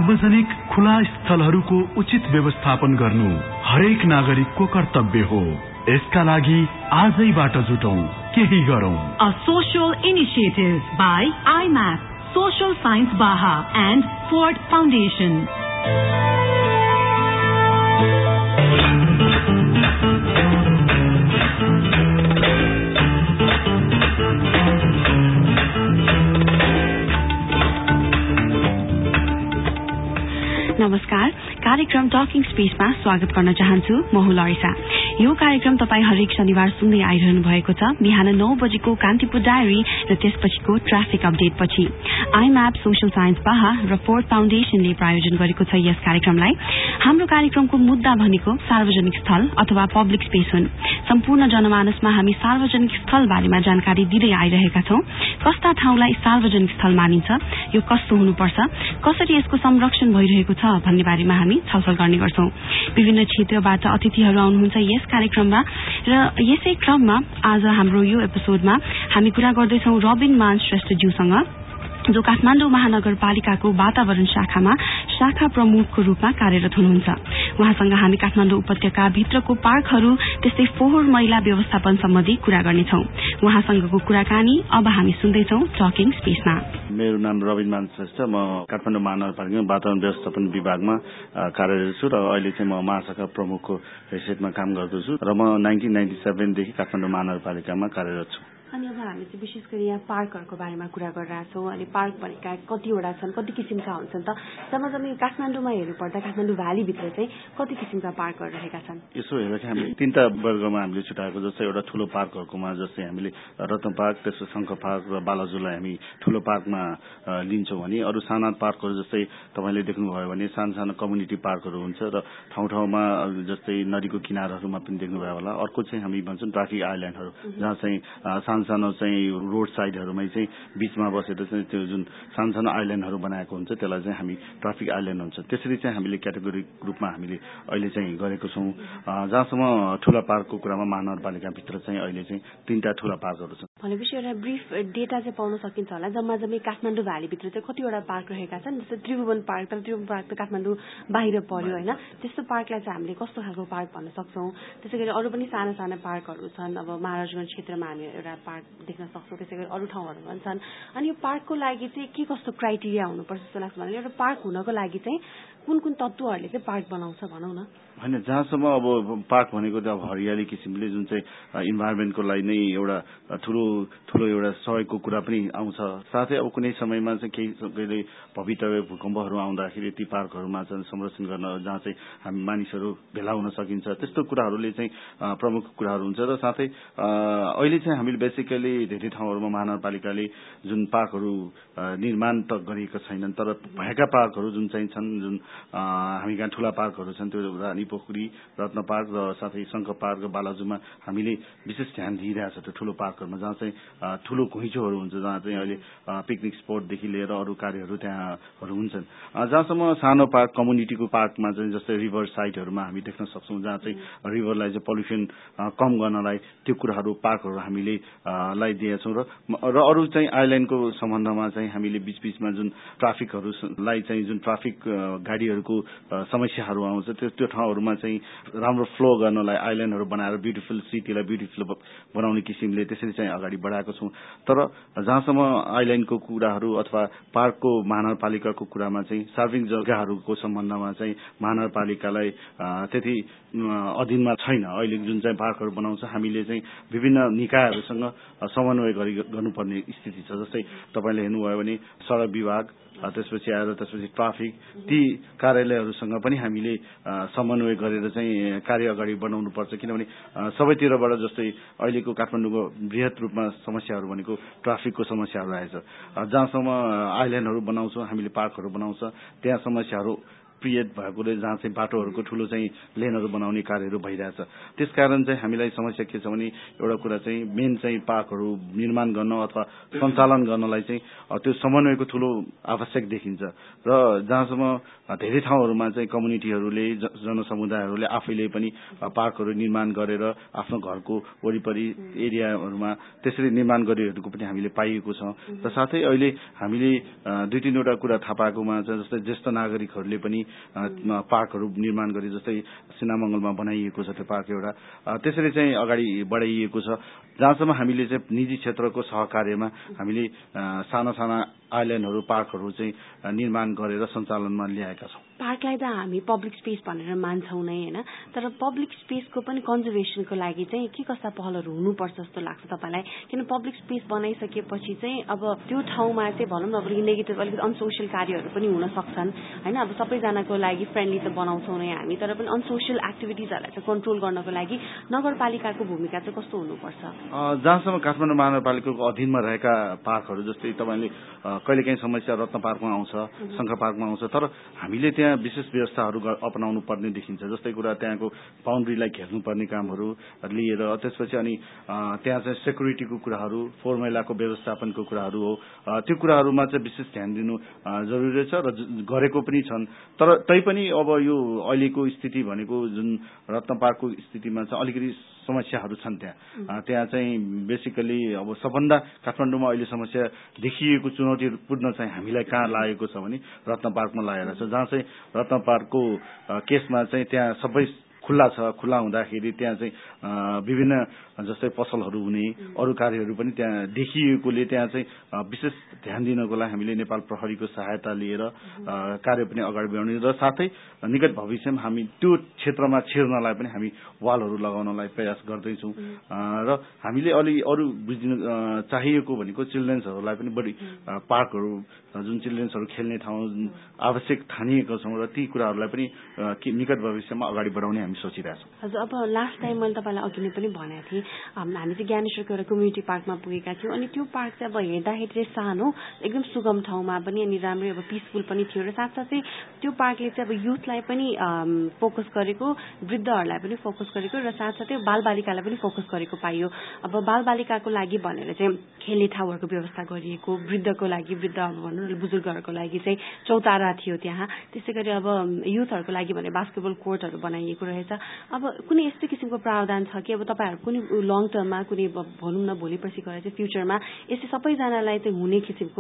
सार्वजनिक खुला स्थलहरूको उचित व्यवस्थापन गर्नु हरेक नागरिकको कर्तव्य हो। यसका लागि आजैबाट जुटौं, केही गरौं। A social initiative by IMAP, Social Science Baha and Ford Foundation. नमस्कार, कार्यक्रम टकिङ स्पेसमा स्वागत गर्न चाहन्छु। म हुँ लरिसा। यो कार्यक्रम तपाई हरेक शनिबार सुन्दै आइरहनु भएको छ, बिहान 9 बजेको कान्तिपुर डायरी र त्यसपछिको ट्राफिक अपडेट पछि। आइम्याप, सोशल साइन्स बाहा र फोर्ड फाउन्डेशनले प्रायोजन गरेको छ यस कार्यक्रमलाई। हाम्रो कार्यक्रमको मुद्दा भनेको सार्वजनिक स्थल अथवा पब्लिक स्पेस हुन्। सम्पूर्ण जनमानसमा हामी सार्वजनिक स्थल बारेमा जानकारी दिँदै आइरहेका छौं। कस्ता ठाउँलाई सार्वजनिक स्थल मानिन्छ, यो कस्तो हुनुपर्छ, कसरी यसको संरक्षण भइरहेको छ भन्ने बारेमा हामी छलफल गर्ने गर्छौं। विभिन्न क्षेत्रबाट अतिथिहरू आउनुहुन्छ यस कार्यक्रममा र यसै क्रममा आज हाम्रो यो एपिसोडमा हामी कुरा गर्दैछौं रबिन मान श्रेष्ठज्यूसँग, जो काठमाडौँ महानगरपालिकाको वातावरण शाखामा शाखा प्रमुखको रूपमा कार्यरत हुनुहुन्छ। उहाँसँग हामी काठमाडौँ उपत्यका भित्रको पार्कहरू त्यस्तै फोहोर मैला व्यवस्थापन सम्बन्धी कुरा गर्नेछौं। उहाँसँगको कुराकानी अब हामी सुन्दैछौं टकिङ स्पेसमा। मेरो नाम रबिन मान श्रेष्ठ, म काठमाडौँ महानगरपालिकामा वातावरण व्यवस्थापन विभागमा कार्यरत छु र अहिले चाहिँ म महाशाखा प्रमुखको हैसियतमा काम गर्दछु र म 1997 देखि काठमाडौँ महानगरपालिकामा कार्यरत छु। अनि अब हामी चाहिँ विशेष गरी यहाँ पार्कहरूको बारेमा कुरा गरिरहेछौँ। अनि पार्क भनेका कतिवटा छन्, कति किसिमका हुन्छन् त? जम्मा काठमाडौँमा हेर्नुपर्दा काठमाडौँ भ्यालीभित्र चाहिँ कति किसिमका पार्कहरू रहेका छन्? यसो हेर्दाखेरि हामीले तीनटा वर्गमा हामीले छुट्याएको, जस्तै एउटा ठूलो पार्कहरूकोमा जस्तै हामीले रत्न पार्क, त्यसपछि शङ्ख पार्क र बालाजुलाई हामी ठूलो पार्कमा लिन्छौँ भने अरू साना पार्कहरू जस्तै तपाईँले देख्नुभयो भने सानो सानो कम्युनिटी पार्कहरू हुन्छ र ठाउँ ठाउँमा जस्तै नदीको किनारहरूमा पनि देख्नुभयो होला। अर्को चाहिँ हामी भन्छौँ ट्राफिक आइल्यान्डहरू, जहाँ चाहिँ सानो चाहिँ रोड साइडहरूमै चाहिँ बीचमा बसेर चाहिँ त्यो जुन सानो सानो आइल्यान्डहरू बनाएको हुन्छ त्यसलाई चाहिँ हामी ट्राफिक आइल्यान्ड हुन्छ। त्यसरी चाहिँ हामीले क्याटेगोरिक रूपमा हामीले अहिले चाहिँ गरेको छौँ। जहाँसम्म ठूला पार्कको कुरामा महानगरपालिकाभित्र चाहिँ अहिले चाहिँ 3टा ठूला पार्कहरू छन्। भनेपछि एउटा ब्रिफ डेटा चाहिँ पाउन सकिन्छ होला, जम्मा काठमाडौँ भ्यालीभित्र चाहिँ कतिवटा पार्क रहेका छन्। जस्तै त्रिभुवन पार्क, तर त्रिभुवन पार्क त काठमाडौँ बाहिर पर्यो होइन, त्यस्तो पार्कलाई चाहिँ हामीले कस्तो खालको पार्क भन्न सक्छौँ। त्यसै गरी अरू पनि साना साना पार्कहरू छन्। अब महाराजगञ्ज क्षेत्रमा हामी एउटा पार्क देख्न सक्छौँ, त्यसै गरी अरू ठाउँहरूमा पनि छन्। अनि यो पार्कको लागि चाहिँ के कस्तो क्राइटेरिया हुनुपर्छ जस्तो लाग्छ भने एउटा पार्क हुनको लागि चाहिँ कुन कुन तत्त्वहरूले चाहिँ पार्क बनाउँछ भनौँ न? होइन, जहाँसम्म अब पार्क भनेको त अब हरियाली किसिमले जुन चाहिँ इन्भाइरोमेन्टको लागि नै एउटा ठुलो एउटा सहयोगको कुरा पनि आउँछ। साथै अब कुनै समयमा चाहिँ केही भवितव्य भूकम्पहरू आउँदाखेरि ती पार्कहरूमा चाहिँ संरक्षण गर्न जहाँ चाहिँ हामी मानिसहरू भेला हुन सकिन्छ, त्यस्तो कुराहरूले चाहिँ प्रमुख कुराहरू हुन्छ। र साथै अहिले चाहिँ हामीले बेसिकली धेरै ठाउँहरूमा महानगरपालिकाले जुन पार्कहरू निर्माण त गरिएका छैनन्, तर भएका पार्कहरू जुन चाहिँ छन्, जुन हामी कहाँ ठूला पार्कहरू छन्, त्यो रानी पोखरी, रत्न पार्क र साथै शङ्ख पार्क र बालाजुमा हामीले विशेष ध्यान दिइरहेछ त्यो ठूलो पार्कहरूमा, जहाँ चाहिँ ठूलो घुइँचोहरू हुन्छ, जहाँ चाहिँ अहिले पिकनिक स्पोटदेखि लिएर अरू कार्यहरू त्यहाँहरू हुन्छन्। जहाँसम्म सानो पार्क, कम्युनिटीको पार्कमा चाहिँ जस्तै रिभर साइडहरूमा हामी देख्न सक्छौँ, जहाँ चाहिँ रिभरलाई चाहिँ पल्युसन कम गर्नलाई त्यो कुराहरू पार्कहरू हामीले लाई दिएका छौँ। र अरू चाहिँ आइल्यान्डको सम्बन्धमा चाहिँ हामीले बीचबीचमा जुन ट्राफिकहरूलाई चाहिँ जुन ट्राफिक गाडीहरूको समस्याहरू आउँछ, त्यो ठाउँहरूमा चाहिँ राम्रो फ्लो गर्नलाई आइल्यान्डहरू बनाएर ब्युटिफुल सिटीलाई ब्युटिफुल बनाउने किसिमले त्यसरी चाहिँ अगाडि बढाएको छौँ। तर जहाँसम्म आइल्यान्डको कुराहरू अथवा पार्कको महानगरपालिकाको कुरामा चाहिँ सार्वजनिक जग्गाहरूको सम्बन्धमा चाहिँ महानगरपालिकालाई त्यति अधीनमा छैन। अहिले जुन चाहिँ पार्कहरू बनाउँछ हामीले चाहिँ विभिन्न निकायहरूसँग समन्वय गर्नुपर्ने स्थिति छ। जस्तै तपाईँले हेर्नुभयो भने सडक विभाग, त्यसपछि आएर त्यसपछि ट्राफिक, ती कार्यालयहरूसँग पनि हामीले समन्वय गरेर चाहिँ कार्य अगाडि बढाउनु पर्छ। किनभने सबैतिरबाट जस्तै अहिलेको काठमाडौँको वृहत रूपमा समस्याहरू भनेको ट्राफिकको समस्याहरू आएछ। जहाँसम्म आइल्यान्डहरू बनाउँछौँ हामीले, पार्कहरू बनाउँछ, त्यहाँ समस्याहरू क्रिएट भएकोले जहाँ चाहिँ बाटोहरूको ठुलो चाहिँ लेनहरू बनाउने कार्यहरू भइरहेछ। त्यसकारण चाहिँ हामीलाई समस्या के छ भने एउटा कुरा चाहिँ मेन चाहिँ पार्कहरू निर्माण गर्न अथवा सञ्चालन गर्नलाई चाहिँ त्यो समन्वयको ठुलो आवश्यक देखिन्छ र जहाँसम्म धेरै ठाउँहरूमा चाहिँ कम्युनिटीहरूले जनसमुदायहरूले आफैले पनि पार्कहरू निर्माण गरेर आफ्नो घरको वरिपरि एरियाहरूमा त्यसरी निर्माण गरेको पनि हामीले पाइएको छ र साथै अहिले हामीले 2-3वटा कुरा थाहा पाएकोमा चाहिँ जस्तै ज्येष्ठ नागरिकहरूले पनि पार्कहरू निर्माण गरे जस्तै सिनामंगलमा बनाइएको छ त्यो पार्क एउटा त्यसरी चाहिँ अगाडि बढाइएको छ जहाँसम्म हामीले चाहिँ निजी क्षेत्रको सहकार्यमा हामीले साना साना आइल्यान्डहरू पार्कहरू चाहिँ निर्माण गरेर सञ्चालनमा ल्याएका छौँ। पार्कलाई त हामी पब्लिक स्पेस भनेर मान्छौँ नै हैन, तर पब्लिक स्पेसको पनि कन्जर्भेसनको लागि चाहिँ के कस्ता पहलहरू हुनुपर्छ जस्तो लाग्छ तपाईलाई? किन पब्लिक स्पेस बनाइसकेपछि चाहिँ अब त्यो ठाउँमा चाहिँ भनौँ न अब नेगेटिभ अलिकति अनसोसियल कार्यहरू पनि हुन सक्छन् हैन। अब सबैजनाको लागि फ्रेन्डली त बनाउँछौँ नै हामी, तर पनि अनसोसियल एक्टिभिटिजहरूलाई चाहिँ कन्ट्रोल गर्नको लागि नगरपालिकाको भूमिका चाहिँ कस्तो हुनुपर्छ? जहाँसम्म काठमाडौँ महानगरपालिकाको अधीनमा रहेका पार्कहरू जस्तै तपाईँले कहिलेकाहीँ समस्या रत्न पार्कमा आउँछ, शङ्कर पार्कमा आउँछ, तर हामीले त्यहाँ विशेष व्यवस्थाहरू अपनाउनु पर्ने देखिन्छ। जस्तै कुरा त्यहाँको बााउन्ड्रीलाई घेर्नुपर्ने कामहरू लिएर त्यसपछि अनि त्यहाँ चाहिँ सेक्युरिटीको कुराहरू, फोहोर मैलाको व्यवस्थापनको कुराहरू हो, त्यो कुराहरूमा चाहिँ विशेष ध्यान दिनु जरुरी छ र गरेको पनि छन्। तर तैपनि अब यो अहिलेको स्थिति भनेको जुन रत्न पार्कको स्थितिमा चाहिँ अलिकति समस्याहरू छन्। त्यहाँ चाहिँ बेसिकली अब सबभन्दा काठमाडौँमा अहिले समस्या देखिएको चुनौतीपूर्ण चाहिँ हामीलाई कहाँ लागेको छ भने रत्न पार्कमा लागेको छ, जहाँ चाहिँ रत्न पार्कको केसमा चाहिँ त्यहाँ सबै खुल्ला छ। खुल्ला हुँदाखेरि त्यहाँ चाहिँ विभिन्न जस्तै पसलहरू हुने अरू कार्यहरू पनि त्यहाँ देखिएकोले त्यहाँ चाहिँ विशेष ध्यान दिनको लागि हामीले नेपाल प्रहरीको सहायता लिएर कार्य पनि अगाडि बढाउने र साथै निकट भविष्यमा हामी त्यो क्षेत्रमा छिर्नलाई पनि हामी वालहरू लगाउनलाई प्रयास गर्दैछौँ र हामीले अलि अरू बुझ्न चाहिएको भनेको चिल्ड्रेन्सहरूलाई पनि बढी पार्कहरू जुन चिल्ड्रेन्सहरू खेल्ने ठाउँ आवश्यक ठानिएको छौँ र ती कुराहरूलाई पनि निकट भविष्यमा अगाडि बढाउने हामी सोचिरहेछौँ। हजुर, अब लास्ट टाइम मैले तपाईँलाई अघि नै पनि भनेको थिएँ, हामी चाहिँ ज्ञानेश्वरको एउटा कम्युनिटी पार्कमा पुगेका थियौँ अनि त्यो पार्क चाहिँ अब हेर्दाखेरि चाहिँ सानो एकदम सुगम ठाउँमा पनि अनि राम्रै अब पिसफुल पनि थियो र साथसाथै त्यो पार्कले चाहिँ अब युथलाई पनि फोकस गरेको, वृद्धहरूलाई पनि फोकस गरेको र साथसाथै बालबालिकालाई पनि फोकस गरेको पाइयो। अब बालबालिकाको लागि भनेर चाहिँ खेल्ने ठाउँहरूको व्यवस्था गरिएको, वृद्धको लागि वृद्ध अब भनौँ न बुजुर्गहरूको लागि चाहिँ चौतारा थियो त्यहाँ, त्यसै गरी अब युथहरूको लागि भने बास्केटबल कोर्टहरू बनाइएको रहेछ। अब कुनै यस्तो किसिमको प्रावधान छ कि अब तपाईँहरू कुनै लङ टर्ममा कुनै भनौँ न भोलि पर्सि गएर चाहिँ फ्युचरमा यस्तै सबैजनालाई चाहिँ हुने किसिमको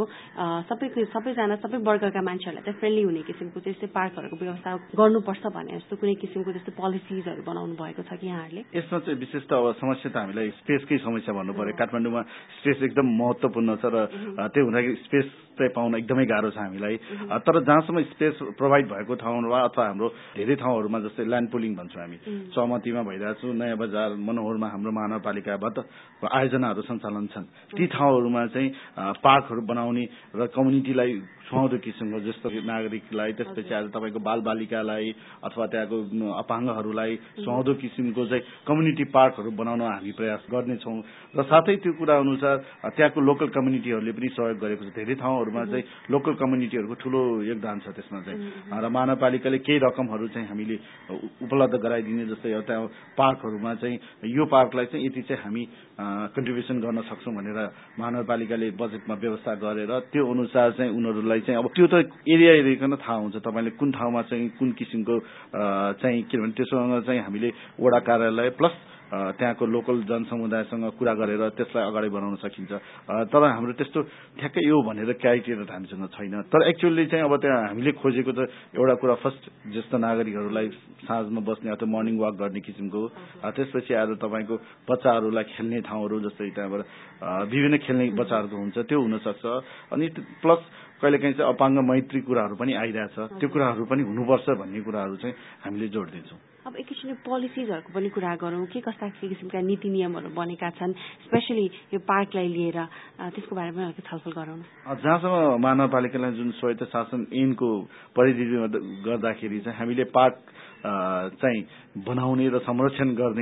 सबैजना सबै वर्गका मान्छेहरूलाई चाहिँ फ्रेन्डली हुने किसिमको चाहिँ यस्तै पार्कहरूको व्यवस्था गर्नुपर्छ भने जस्तो कुनै किसिमको जस्तो पोलिसिजहरू बनाउनु भएको छ कि यहाँहरूले? यसमा चाहिँ विशेष त अब समस्या त हामीलाई स्पेसकै समस्या भन्नु पर्यो। काठमाडौँमा स्पेस एकदम महत्त्वपूर्ण छ र त्यो हुँदाखेरि स्पेस चाहिँ पाउन एकदमै गाह्रो छ हामीलाई। तर जहाँसम्म स्पेस प्रोभाइड भएको ठाउँमा अथवा हाम्रो धेरै ठाउँहरूमा जस्तै ल्यान्ड पुलिङ भन्छौँ हामी, चौमतीमा भइरहेको छ, नयाँ बजार, मनोहरमा हाम्रो महानगरपालिकाबाट आयोजनाहरू सञ्चालन छन्। ती ठाउँहरूमा चाहिँ पार्कहरू बनाउने र कम्युनिटीलाई सुहाउँदो किसिमको जस्तो नागरिकलाई, त्यसपछि आज तपाईँको बालबालिकालाई अथवा त्यहाँको अपाङ्गहरूलाई सुहाउँदो किसिमको चाहिँ कम्युनिटी पार्कहरू बनाउन हामी प्रयास गर्नेछौँ र साथै त्यो कुरा अनुसार त्यहाँको लोकल कम्युनिटीहरूले पनि सहयोग गरेको छ। धेरै ठाउँहरूमा चाहिँ लोकल कम्युनिटीहरूको ठुलो योगदान छ त्यसमा चाहिँ र महानगरपालिकाले केही रकमहरू चाहिँ हामीले उपलब्ध गराइदिने, जस्तै त्यहाँ पार्कहरूमा चाहिँ यो पार्कलाई चाहिँ यति चाहिँ हामी कन्ट्रिब्युसन गर्न सक्छौँ भनेर महानगरपालिकाले बजेटमा व्यवस्था गरेर त्यो अनुसार चाहिँ उनीहरूलाई चाहिँ अब त्यो त एरिया एरियाकन थाहा हुन्छ तपाईँले कुन ठाउँमा चाहिँ कुन किसिमको चाहिँ के भन्छ त्यससँग चाहिँ हामीले वडा कार्यालय प्लस त्यहाँको लोकल जनसमुदायसँग कुरा गरेर त्यसलाई अगाडि बढाउन सकिन्छ। तर हाम्रो त्यस्तो ठ्याक्कै यो भनेर क्राइटेरिया हामीसँग छैन। तर एक्चुअली चाहिँ अब त्यहाँ हामीले खोजेको त एउटा कुरा फर्स्ट ज्येष्ठ नागरिकहरूलाई साँझमा बस्ने अथवा मर्निङ वाक गर्ने किसिमको, त्यसपछि आएर तपाईँको बच्चाहरूलाई खेल्ने ठाउँहरू जस्तै त्यहाँबाट विभिन्न खेल्ने बच्चाहरूको हुन्छ त्यो हुनसक्छ। अनि प्लस कहिलेकाहीँ चाहिँ अपाङ्ग मैत्री कुराहरू पनि आइरहेछ, त्यो कुराहरू पनि हुनुपर्छ भन्ने कुराहरू चाहिँ हामीले जोड दिन्छौँ। अब एकैछिन पोलिसिजहरूको पनि कुरा गरौँ, के कस्ता किसिमका नीति नियमहरू बनेका छन् स्पेसली यो पार्कलाई लिएर, त्यसको बारेमा अलिकति छलफल गरौँ। जहाँसम्म महानगरपालिकालाई जुन स्वायत्त शासन ऐनको परिधिमा गर्दाखेरि चाहिँ हामीले पार्क चाहिँ बनाउने र संरक्षण गर्ने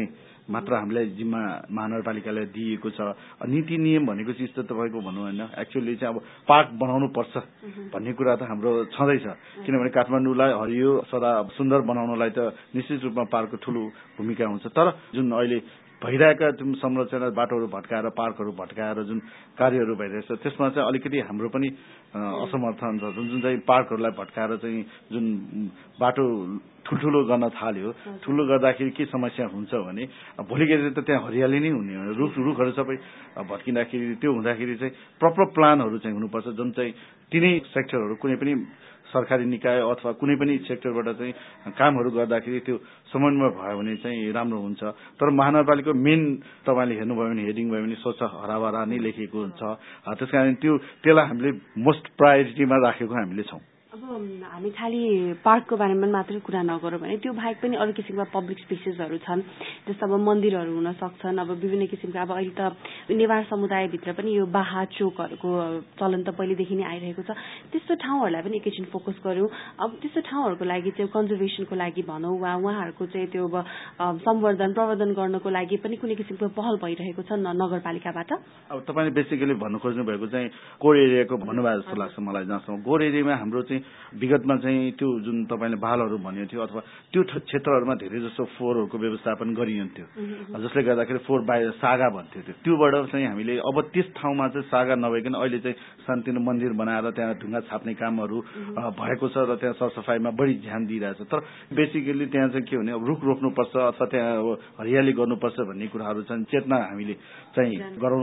मात्र हामीलाई जिम्मा महानगरपालिकालाई दिएको छ। नीति नियम भनेको चिज त तपाईँको भनौँ होइन, एक्चुअली चाहिँ अब पार्क बनाउनु पर्छ भन्ने कुरा त हाम्रो छँदैछ, किनभने काठमाडौँलाई हरियो सदा सुन्दर बनाउनलाई त निश्चित रूपमा पार्कको ठुलो भूमिका हुन्छ। तर जुन अहिले भइरहेका जुन संरचना बाटोहरू भट्काएर पार्कहरू भट्काएर जुन कार्यहरू भइरहेछ त्यसमा चाहिँ अलिकति हाम्रो पनि असमर्थन छ। जुन चाहिँ पार्कहरूलाई भट्काएर चाहिँ जुन बाटो ठुल्ठुलो गर्न थाल्यो, ठुलो गर्दाखेरि के समस्या हुन्छ भने भोलिको त त्यहाँ हरियाली नै हुने हो, रुखहरू सबै भट्किँदाखेरि त्यो हुँदाखेरि चाहिँ प्रपर प्लानहरू चाहिँ हुनुपर्छ, जुन चाहिँ तिनै सेक्टरहरू कुनै पनि सरकारी निकाय अथवा कुनै पनि सेक्टरबाट चाहिँ कामहरू गर्दाखेरि त्यो समन्वय भयो भने चाहिँ राम्रो हुन्छ। तर महानगरपालिकाको मेन तपाईँले हेर्नुभयो भने हेडिङ भयो भने स्वच्छ हराभरा नै लेखिएको हुन्छ। त्यसकारण त्यसलाई हामीले मोस्ट प्रायोरिटीमा राखेको हामीले छौँ। अब हामी खालि पार्कको बारेमा मात्रै कुरा नगरौँ भने त्यो बाहेक पनि अरू किसिमका पब्लिक स्पेसेसहरू छन्, जस्तो अब मन्दिरहरू हुन सक्छन्। अब विभिन्न किसिमका अब अहिले त नेवार समुदायभित्र पनि यो बाहा चोकहरूको चलन त पहिलेदेखि नै आइरहेको छ। त्यस्तो ठाउँहरूलाई पनि एकैछिन फोकस गऱ्यौँ। अब त्यस्तो ठाउँहरूको लागि चाहिँ कन्जर्भेसनको लागि भनौँ वा उहाँहरूको चाहिँ त्यो संवर्धन प्रवर्धन गर्नको लागि पनि कुनै किसिमको पहल भइरहेको छ नगरपालिकाबाट। अब तपाईँले बेसिकली भन्नु खोज्नु भएको चाहिँ कोर एरियाको भन्नुभयो जस्तो लाग्छ मलाई। जहाँसम्म कोर एरियामा हाम्रो चाहिँ विगतमा चाहिँ त्यो जुन तपाईँले भालहरू भन्यो थियो अथवा त्यो क्षेत्रहरूमा धेरै जस्तो फोहोरहरूको व्यवस्थापन गरिन्थ्यो, जसले गर्दाखेरि फोहोर बाहिर सागा भन्थ्यो। त्योबाट चाहिँ हामीले अब त्यस ठाउँमा चाहिँ सागा नभइकन अहिले चाहिँ शान्तिनो मन्दिर बनाएर त्यहाँ ढुङ्गा छाप्ने कामहरू भएको छ र त्यहाँ सरसफाइमा बढी ध्यान दिइरहेछ। तर बेसिकली त्यहाँ चाहिँ के भने अब रुख रोप्नुपर्छ अथवा त्यहाँ अब हरियाली गर्नुपर्छ भन्ने कुराहरू चाहिँ चेतना हामीले चाहिँ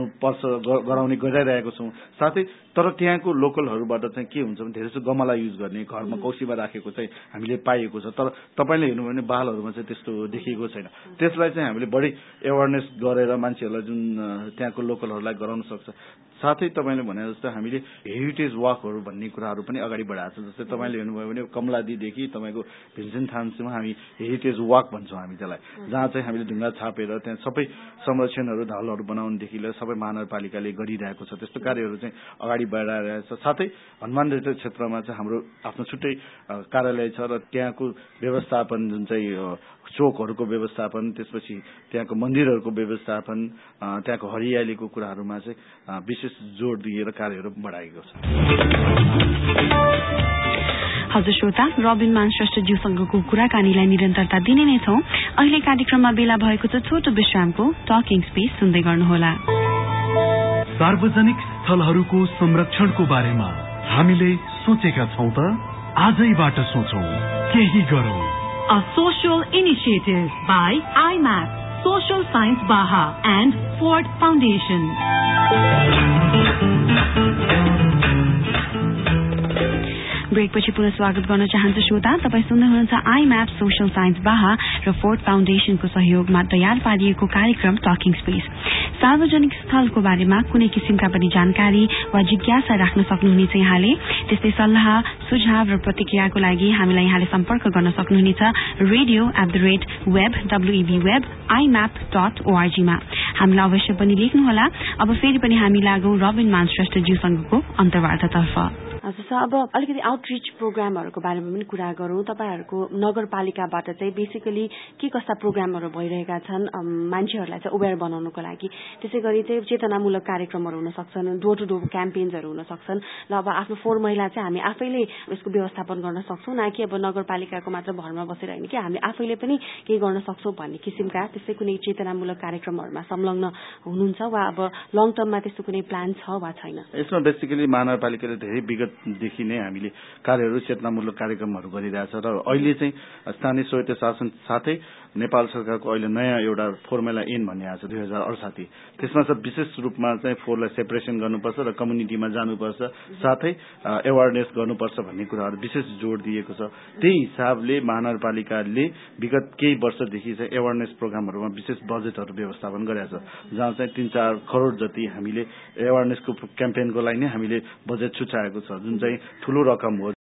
गराउने गरिरहेको छौँ। साथै तर त्यहाँको लोकलहरूबाट चाहिँ के हुन्छ भने धेरै जस्तो गमला युज गर्ने घरमा कौसीमा राखेको चाहिँ हामीले पाइएको छ। तर तपाईँले हेर्नुभयो भने बालहरूमा चाहिँ त्यस्तो देखिएको छैन। त्यसलाई चाहिँ हामीले बढी एवारनेस गरेर मान्छेहरूलाई जुन त्यहाँको लोकलहरूलाई गराउन सक्छ। साथै तपाईँले भने जस्तो हामीले हेरिटेज वाकहरू भन्ने कुराहरू पनि अगाडि बढाएको छ। जस्तै तपाईँले हेर्नुभयो भने कमलादीदेखि तपाईँको भिन्सेन्ट थानसम्म हामी हेरिटेज वाक भन्छौँ हामी त्यसलाई, जहाँ चाहिँ हामीले ढुङ्गा छापेर त्यहाँ सबै संरक्षणहरू ढालहरू बनाउनुदेखि लिएर सबै महानगरपालिकाले गरिरहेको छ। त्यस्तो कार्यहरू चाहिँ अगाडि बढाइरहेको छ। साथै हनुमान रेटर क्षेत्रमा चाहिँ हाम्रो आफ्नो छुट्टै कार्यालय छ र त्यहाँको व्यवस्थापन जुन चाहिँ चोकहरूको व्यवस्थापन, त्यसपछि त्यहाँको मन्दिरहरूको व्यवस्थापन, त्यहाँको हरियालीको कुराहरूमा चाहिँ विशेष जोड दिएर कार्यहरू बढाएको छ। हजुर श्रोता, रबिन मान श्रेष्ठज्यूसँगको कुराकानीलाई निरन्तरता दिने नै छौं। अहिले कार्यक्रममा बेला भएको छ छोटो विश्रामको। टकिङ स्पेस सुन्दै गर्नुहोला। सार्वजनिक स्थलहरूको संरक्षणको बारेमा हामीले सोचेका छौं त आजैबाट सोचौं, केही गरौं। A social initiative by IMAP, Social Science Baha and Ford Foundation. ब्रेकपछि पुनः स्वागत गर्न चाहन्छु श्रोता। तपाईं सुन्दै हुनुहुन्छ आइम्याप सोशल साइन्स बाहा र फोर्ड फाउन्डेशनको सहयोगमा तयार पारिएको कार्यक्रम टकिङ स्पेस। सार्वजनिक स्थलको बारेमा कुनै किसिमका पनि जानकारी वा जिज्ञासा राख्न सक्नुहुनेछ यहाँले। त्यस्तै सल्लाह, सुझाव र प्रतिक्रियाको लागि हामीलाई यहाँले सम्पर्क गर्न सक्नुहुनेछ radio@webweb.imap.org मा। हामीलाई अवश्य पनि लेख्नुहोला। अब फेरि पनि हामी लागौं रबिन मान श्रेष्ठज्यूसँगको अन्तर्वार्तातर्फ। हजुर, अब अलिकति आउटरिच प्रोग्रामहरूको बारेमा पनि कुरा गरौँ। तपाईँहरूको नगरपालिकाबाट चाहिँ बेसिकली के कस्ता प्रोग्रामहरू भइरहेका छन् मान्छेहरूलाई चाहिँ अवेर बनाउनको लागि? त्यसै गरी चाहिँ चेतनामूलक कार्यक्रमहरू हुन सक्छन्, डोर टु डोर क्याम्पेन्सहरू हुन सक्छन् र अब आफ्नो फोहोर मैला चाहिँ हामी आफैले यसको व्यवस्थापन गर्न सक्छौँ, न कि अब नगरपालिकाको मात्र भरमा बसेर होइन कि हामी आफैले पनि केही गर्न सक्छौँ भन्ने किसिमका त्यस्तै कुनै चेतनामूलक कार्यक्रमहरूमा संलग्न हुनुहुन्छ वा अब लङ टर्ममा त्यस्तो कुनै प्लान छ वा छैन? यसमा बेसिकली महानगरपालिकाले धेरै विगतदेखि नै हामीले कार्यहरू चेतनामूलक कार्यक्रमहरू गरिरहेछ र अहिले चाहिँ स्थानीय स्वायत्त शासन साथै नेपाल सरकारको अहिले नयाँ एउटा फोर्मुला एन भन्ने आएको छ 2068। त्यसमा चाहिँ विशेष रूपमा चाहिँ फोहोरलाई सेपरेसन गर्नुपर्छ र कम्युनिटीमा जानुपर्छ, साथै एवारनेस गर्नुपर्छ भन्ने कुराहरू विशेष जोड दिएको छ। त्यही हिसाबले महानगरपालिकाले विगत केही वर्षदेखि चाहिँ एवारनेस प्रोग्रामहरूमा विशेष बजेटहरू व्यवस्थापन गरेको छ, जहाँ चाहिँ 3-4 करोड जति हामीले एवारनेसको क्याम्पेनको लागि नै हामीले बजेट छुट्याएको छ, जुन चाहिँ ठूलो रकम हो।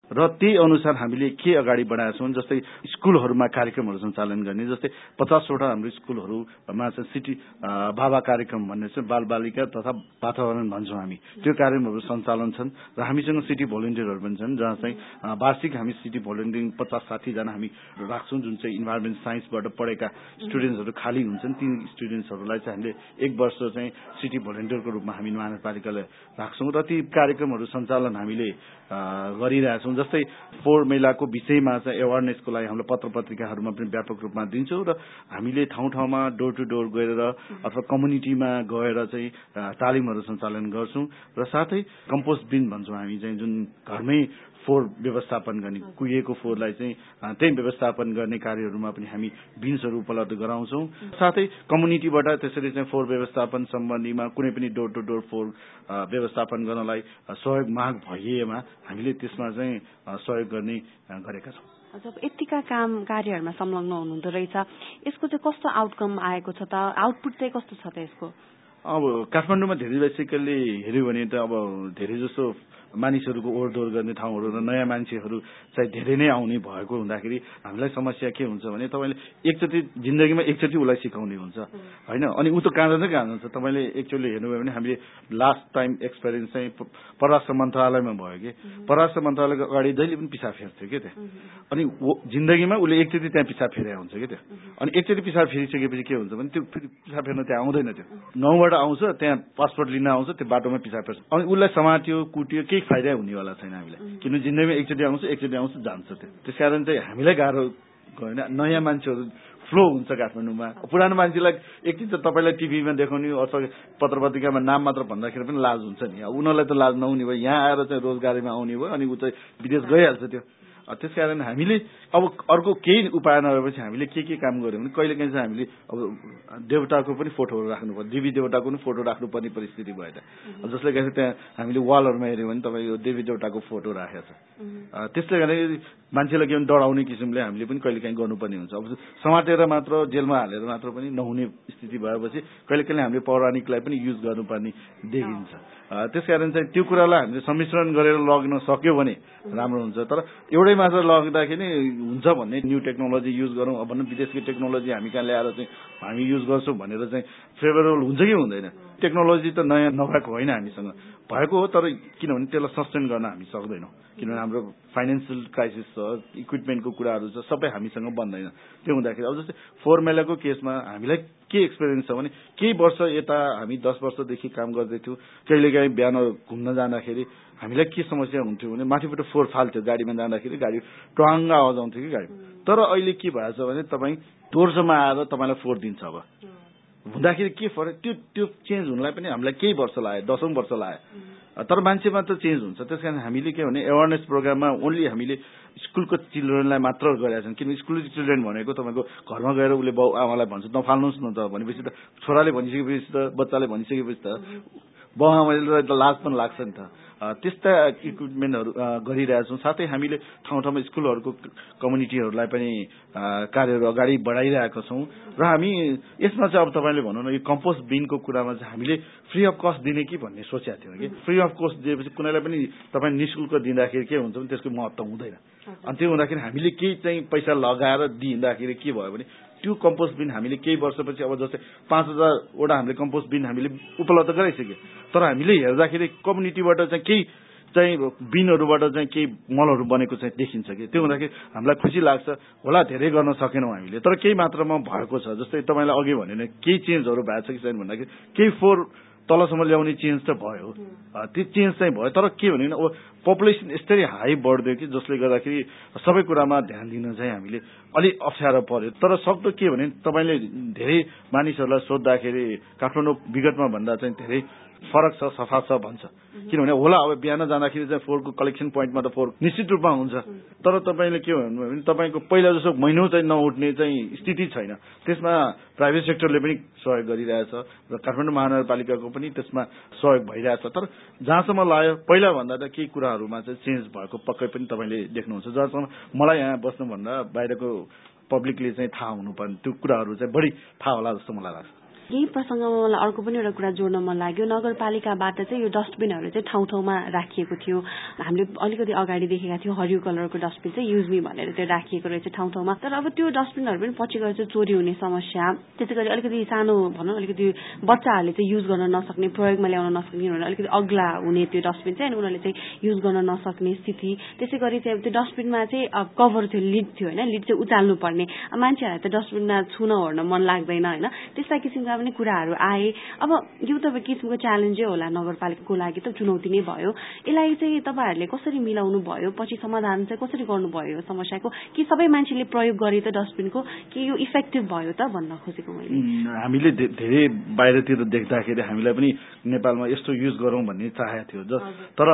र त्यही अनुसार हामीले के अगाडि बढाएका छौँ। जस्तै स्कुलहरूमा कार्यक्रमहरू सञ्चालन गर्ने, जस्तै 50वटा हाम्रो स्कुलहरूमा चाहिँ सिटी बाबा कार्यक्रम भन्ने चाहिँ बाल बालिका तथा वातावरण भन्छौँ हामी, त्यो कार्यक्रमहरू सञ्चालन छन्। र हामीसँग सिटी भोलिन्टियरहरू पनि छन्, जहाँ चाहिँ वार्षिक हामी सिटी भोलिन्टियरिङ 50-60 जना हामी राख्छौँ, जुन चाहिँ इन्भाइरोमेन्ट साइन्सबाट पढेका स्टुडेन्ट्सहरू खाली हुन्छन्। ती स्टुडेन्ट्सहरूलाई चाहिँ हामीले 1 वर्ष चाहिँ सिटी भोलिन्टियरको रूपमा हामी महानगरपालिकाले राख्छौँ र ती कार्यक्रमहरू सञ्चालन हामीले गरिरहेछौँ। जस्तै फोहोर मैलाको विषयमा चाहिँ एवारनेसको लागि हामीले पत्र पत्रिकाहरूमा पनि व्यापक रूपमा दिन्छौँ र हामीले ठाउँ ठाउँमा डोर टु डोर गएर अथवा कम्युनिटीमा गएर चाहिँ तालिमहरू सञ्चालन गर्छौँ। र साथै कम्पोस्ट बिन भन्छौँ हामी चाहिँ, जुन घरमै फोहोर व्यवस्थापन गर्ने, कुहिएको फोहोरलाई चाहिँ त्यही व्यवस्थापन गर्ने कार्यहरूमा पनि हामी बिन्सहरू उपलब्ध गराउँछौँ। साथै कम्युनिटीबाट त्यसरी चाहिँ फोहोर व्यवस्थापन सम्बन्धीमा कुनै पनि डोर टु डोर फोहोर व्यवस्थापन गर्नलाई सहयोग माग भइएमा हामीले त्यसमा चाहिँ सहयोग गर्ने गरेका छौँ। जब यतिका कार्यहरूमा संलग्न हुनुहुँदो रहेछ, यसको चाहिँ कस्तो आउटकम आएको छ त? आउटपुट चाहिँ कस्तो छ त यसको? अब काठमाडौँमा धेरै बेसिकल्ली हेऱ्यो भने त अब धेरै जस्तो मानिसहरूको ओहोरदोहोर गर्ने ठाउँहरू र नयाँ मान्छेहरू चाहिँ धेरै नै आउने भएको हुँदाखेरि हामीलाई समस्या के हुन्छ भने तपाईँले एकचोटि जिन्दगीमा एकचोटि उसलाई सिकाउने हुन्छ होइन, अनि ऊ त कहाँ जान्छ। तपाईँले एक्चुअली हेर्नुभयो भने हामीले लास्ट टाइम एक्सपिरियन्स चाहिँ परराष्ट्र मन्त्रालयमा भयो कि परराष्ट्र मन्त्रालयको अगाडि जहिले पनि पिसाब फेर्थ्यो कि त्यहाँ, अनि जिन्दगीमा उसले एकचोटि त्यहाँ पिसाब फेरे हुन्छ कि त्यो, अनि एकचोटि पिसाब फेरिसकेपछि के हुन्छ भने त्यो फेरि पिसाब फेर्न त्यहाँ आउँदैन। त्यो 9बाट आउँछ, त्यहाँ पासपोर्ट लिन आउँछ, त्यो बाटोमा पिसाब फेर्छ, अनि उसलाई समात्यो कुट्यो, केही फाइदा हुनेवाला छैन हामीलाई, किनभने जिन्दगीमा एकचोटि आउँछ जान्छ। त्यो त्यसकारण चाहिँ हामीलाई गाह्रो होइन। नयाँ मान्छेहरू फ्लो हुन्छ काठमाडौँमा। पुरानो मान्छेलाई एकचोटि त तपाईँलाई टिभीमा देखाउने अथवा पत्र पत्रिकामा नाम मात्र भन्दाखेरि पनि लाज हुन्छ नि, उनीहरूलाई त लाज नहुने भयो, यहाँ आएर चाहिँ रोजगारीमा आउने भयो, अनि ऊ चाहिँ विदेश गइहाल्छ। त्यो त्यसकारण हामीले अब अर्को केही उपाय नभएपछि हामीले के काम गर्यौँ भने कहिलेकाहीँ चाहिँ हामीले अब देवताको पनि फोटोहरू राख्नुपर्छ, देवी देवताको पनि फोटो राख्नुपर्ने परिस्थिति भयो त। जसले गर्दा त्यहाँ हामीले वालहरूमा हेऱ्यौँ भने तपाईँको देवी देवताको फोटो राखेको छ। त्यसले गर्दाखेरि मान्छेलाई के भने डराउने किसिमले हामीले पनि कहिलेकाहीँ गर्नुपर्ने हुन्छ। अब समातेर मात्र जेलमा हालेर मात्र पनि नहुने स्थिति भएपछि कहिलेकाहीँ हामीले पौराणिकलाई पनि युज गर्नुपर्ने देखिन्छ। त्यसकारण चाहिँ त्यो कुरालाई हामीले सम्मिश्रण गरेर लग्न सक्यो भने राम्रो हुन्छ। तर एउटै मात्र लग्दाखेरि हुन्छ भन्ने न्यू टेक्नोलोजी युज गरौँ अब भन्नु, विदेशको टेक्नोलोजी हामी कहाँ ल्याएर चाहिँ हामी युज गर्छौँ भनेर चाहिँ फेभरेबल हुन्छ कि हुँदैन? टेक्नोलोजी त नयाँ नभएको होइन, हामीसँग भएको हो, तर किनभने त्यसलाई सस्टेन गर्न हामी सक्दैनौँ, किनभने हाम्रो फाइनेन्सियल क्राइसिस छ, इक्विपमेन्टको कुराहरू छ, सबै हामीसँग बन्दैन। त्यो हुँदाखेरि अब जस्तै फोहोर मैलाको केसमा हामीलाई के एक्सपिरियन्स छ भने केही वर्ष यता हामी 10 वर्षदेखि काम गर्दैथ्यौँ। कहिलेकाहीँ बिहान घुम्न जाँदाखेरि हामीलाई के समस्या हुन्थ्यो भने माथिबाट फोहोर फाल्थ्यो, गाडीमा जाँदाखेरि गाडी ट्वाङ्ग आवाज आउँथ्यो कि गाडी। तर अहिले के भएछ भने तपाईँ दोर्सोमा आएर तपाईँलाई फोहोर दिन्छ। अब हुँदाखेरि के फरक, त्यो चेन्ज हुनलाई पनि हामीलाई केही वर्ष लाग्यो, 10औं वर्ष लाग्यो, तर मान्छेमा त चेन्ज हुन्छ। त्यस कारण हामीले के भने एवारनेस प्रोग्राममा ओन्ली हामीले स्कुलको चिल्ड्रेनलाई मात्र गरेका छौँ, किनभने स्कुल चिल्ड्रेन भनेको तपाईँको घरमा गएर उसले बाउ आमालाई भन्छ नफाल्नुहोस् न त भनेपछि त छोराले भनिसकेपछि त बच्चाले भनिसकेपछि त बाउ आमालाई त लाज पनि लाग्छ नि त। त्यस्ता इक्विपमेन्टहरू गरिरहेछौँ। साथै हामीले ठाउँ ठाउँमा स्कुलहरूको कम्युनिटीहरूलाई पनि कार्यहरू अगाडि बढाइरहेका छौँ। र हामी यसमा चाहिँ अब तपाईँले भनौँ न यो कम्पोस्ट बिनको कुरामा चाहिँ हामीले फ्री अफ कस्ट दिने कि भन्ने सोचेका थियौँ कि फ्री अफ कस्ट दिएपछि कुनैलाई पनि तपाईँ निःशुल्क दिँदाखेरि के हुन्छ भने त्यसको महत्त्व हुँदैन। अनि त्यो हुँदाखेरि हामीले केही चाहिँ पैसा लगाएर दिँदाखेरि के भयो भने त्यो कम्पोस्ट बिन हामीले केही वर्षपछि अब जस्तै 5000वटा हामीले कम्पोस्ट बिन हामीले उपलब्ध गराइसक्यो, तर हामीले हेर्दाखेरि कम्युनिटीबाट चाहिँ केही चाहिँ बिनहरूबाट चाहिँ केही मलहरू बनेको चाहिँ देखिन्छ कि त्यो हुँदाखेरि हामीलाई खुसी लाग्छ। होला धेरै गर्न सकेनौँ हामीले, तर केही मात्रामा भएको छ। जस्तै तपाईँलाई अघि भने केही चेन्जहरू भएको छ कि छैन भन्दाखेरि केही फोहोर तलसम्म ल्याउने चेन्ज त भयो, त्यो चेन्ज चाहिँ भयो। तर के भने अब पपुलेसन यस्तै हाई बढ्दियो कि जसले गर्दाखेरि सबै कुरामा ध्यान दिन चाहिँ हामीले अलिक अप्ठ्यारो पर्यो। तर सक्दो के भने तपाईँले धेरै मानिसहरूलाई सोद्धाखेरि काठमाडौँ विगतमा भन्दा चाहिँ धेरै फरक छ, सफा छ भन्छ। किनभने होला अब बिहान जाँदाखेरि चाहिँ फोहोरको कलेक्सन पोइन्टमा त फोहोर निश्चित रूपमा हुन्छ, तर तपाईँले के भन्नुभयो भने तपाईँको पहिला जस्तो महिनौ चाहिँ नउठ्ने चाहिँ स्थिति छैन। त्यसमा प्राइभेट सेक्टरले पनि सहयोग गरिरहेछ र काठमाडौँ महानगरपालिकाको पनि त्यसमा सहयोग भइरहेछ। तर जहाँसम्म लाग्यो पहिलाभन्दा त केही कुराहरूमा चाहिँ चेन्ज भएको पक्कै पनि तपाईँले देख्नुहुन्छ। जहाँसम्म मलाई यहाँ बस्नुभन्दा बाहिरको पब्लिकले चाहिँ थाहा हुनुपर्ने त्यो कुराहरू चाहिँ बढी थाहा होला जस्तो मलाई लाग्छ। यही प्रसङ्गमा मलाई अर्को पनि एउटा कुरा जोड्न मन लाग्यो नगरपालिकाबाट चाहिँ यो डस्टबिनहरू चाहिँ ठाउँ ठाउँमा राखिएको थियो हामीले अलिकति अगाडि देखेका थियौँ हरियो कलरको डस्टबिन चाहिँ युज मी भनेर त्यो राखिएको रहेछ ठाउँ ठाउँमा तर अब त्यो डस्टबिनहरू पनि पछि गएर चाहिँ चोरी हुने समस्या त्यसै गरी अलिकति सानो भनौँ अलिकति बच्चाहरूले चाहिँ युज गर्न नसक्ने प्रयोगमा ल्याउन नसक्ने भने अलिकति अग्ला हुने त्यो डस्टबिन चाहिँ अनि उनीहरूले चाहिँ युज गर्न नसक्ने स्थिति त्यसै गरी चाहिँ त्यो डस्टबिनमा चाहिँ कभर थियो लिड थियो होइन लिड चाहिँ उचाल्नु पर्ने मान्छेहरूलाई त डस्टबिनमा छुन ओर्न मन लाग्दैन होइन त्यस्ता किसिमका पनि कुराहरू आए अब यो त किसिमको च्यालेन्जै होला नगरपालिकाको लागि त चुनौती नै भयो यसलाई चाहिँ तपाईँहरूले कसरी मिलाउनु भयो पछि समाधान चाहिँ कसरी गर्नुभयो यो समस्याको कि सबै मान्छेले प्रयोग गरे त डस्टबिनको कि यो इफेक्टिभ भयो त भन्न खोजेको मैले हामीले धेरै बाहिरतिर देख्दाखेरि हामीलाई पनि नेपालमा यस्तो युज गरौँ भन्ने चाहेको थियो तर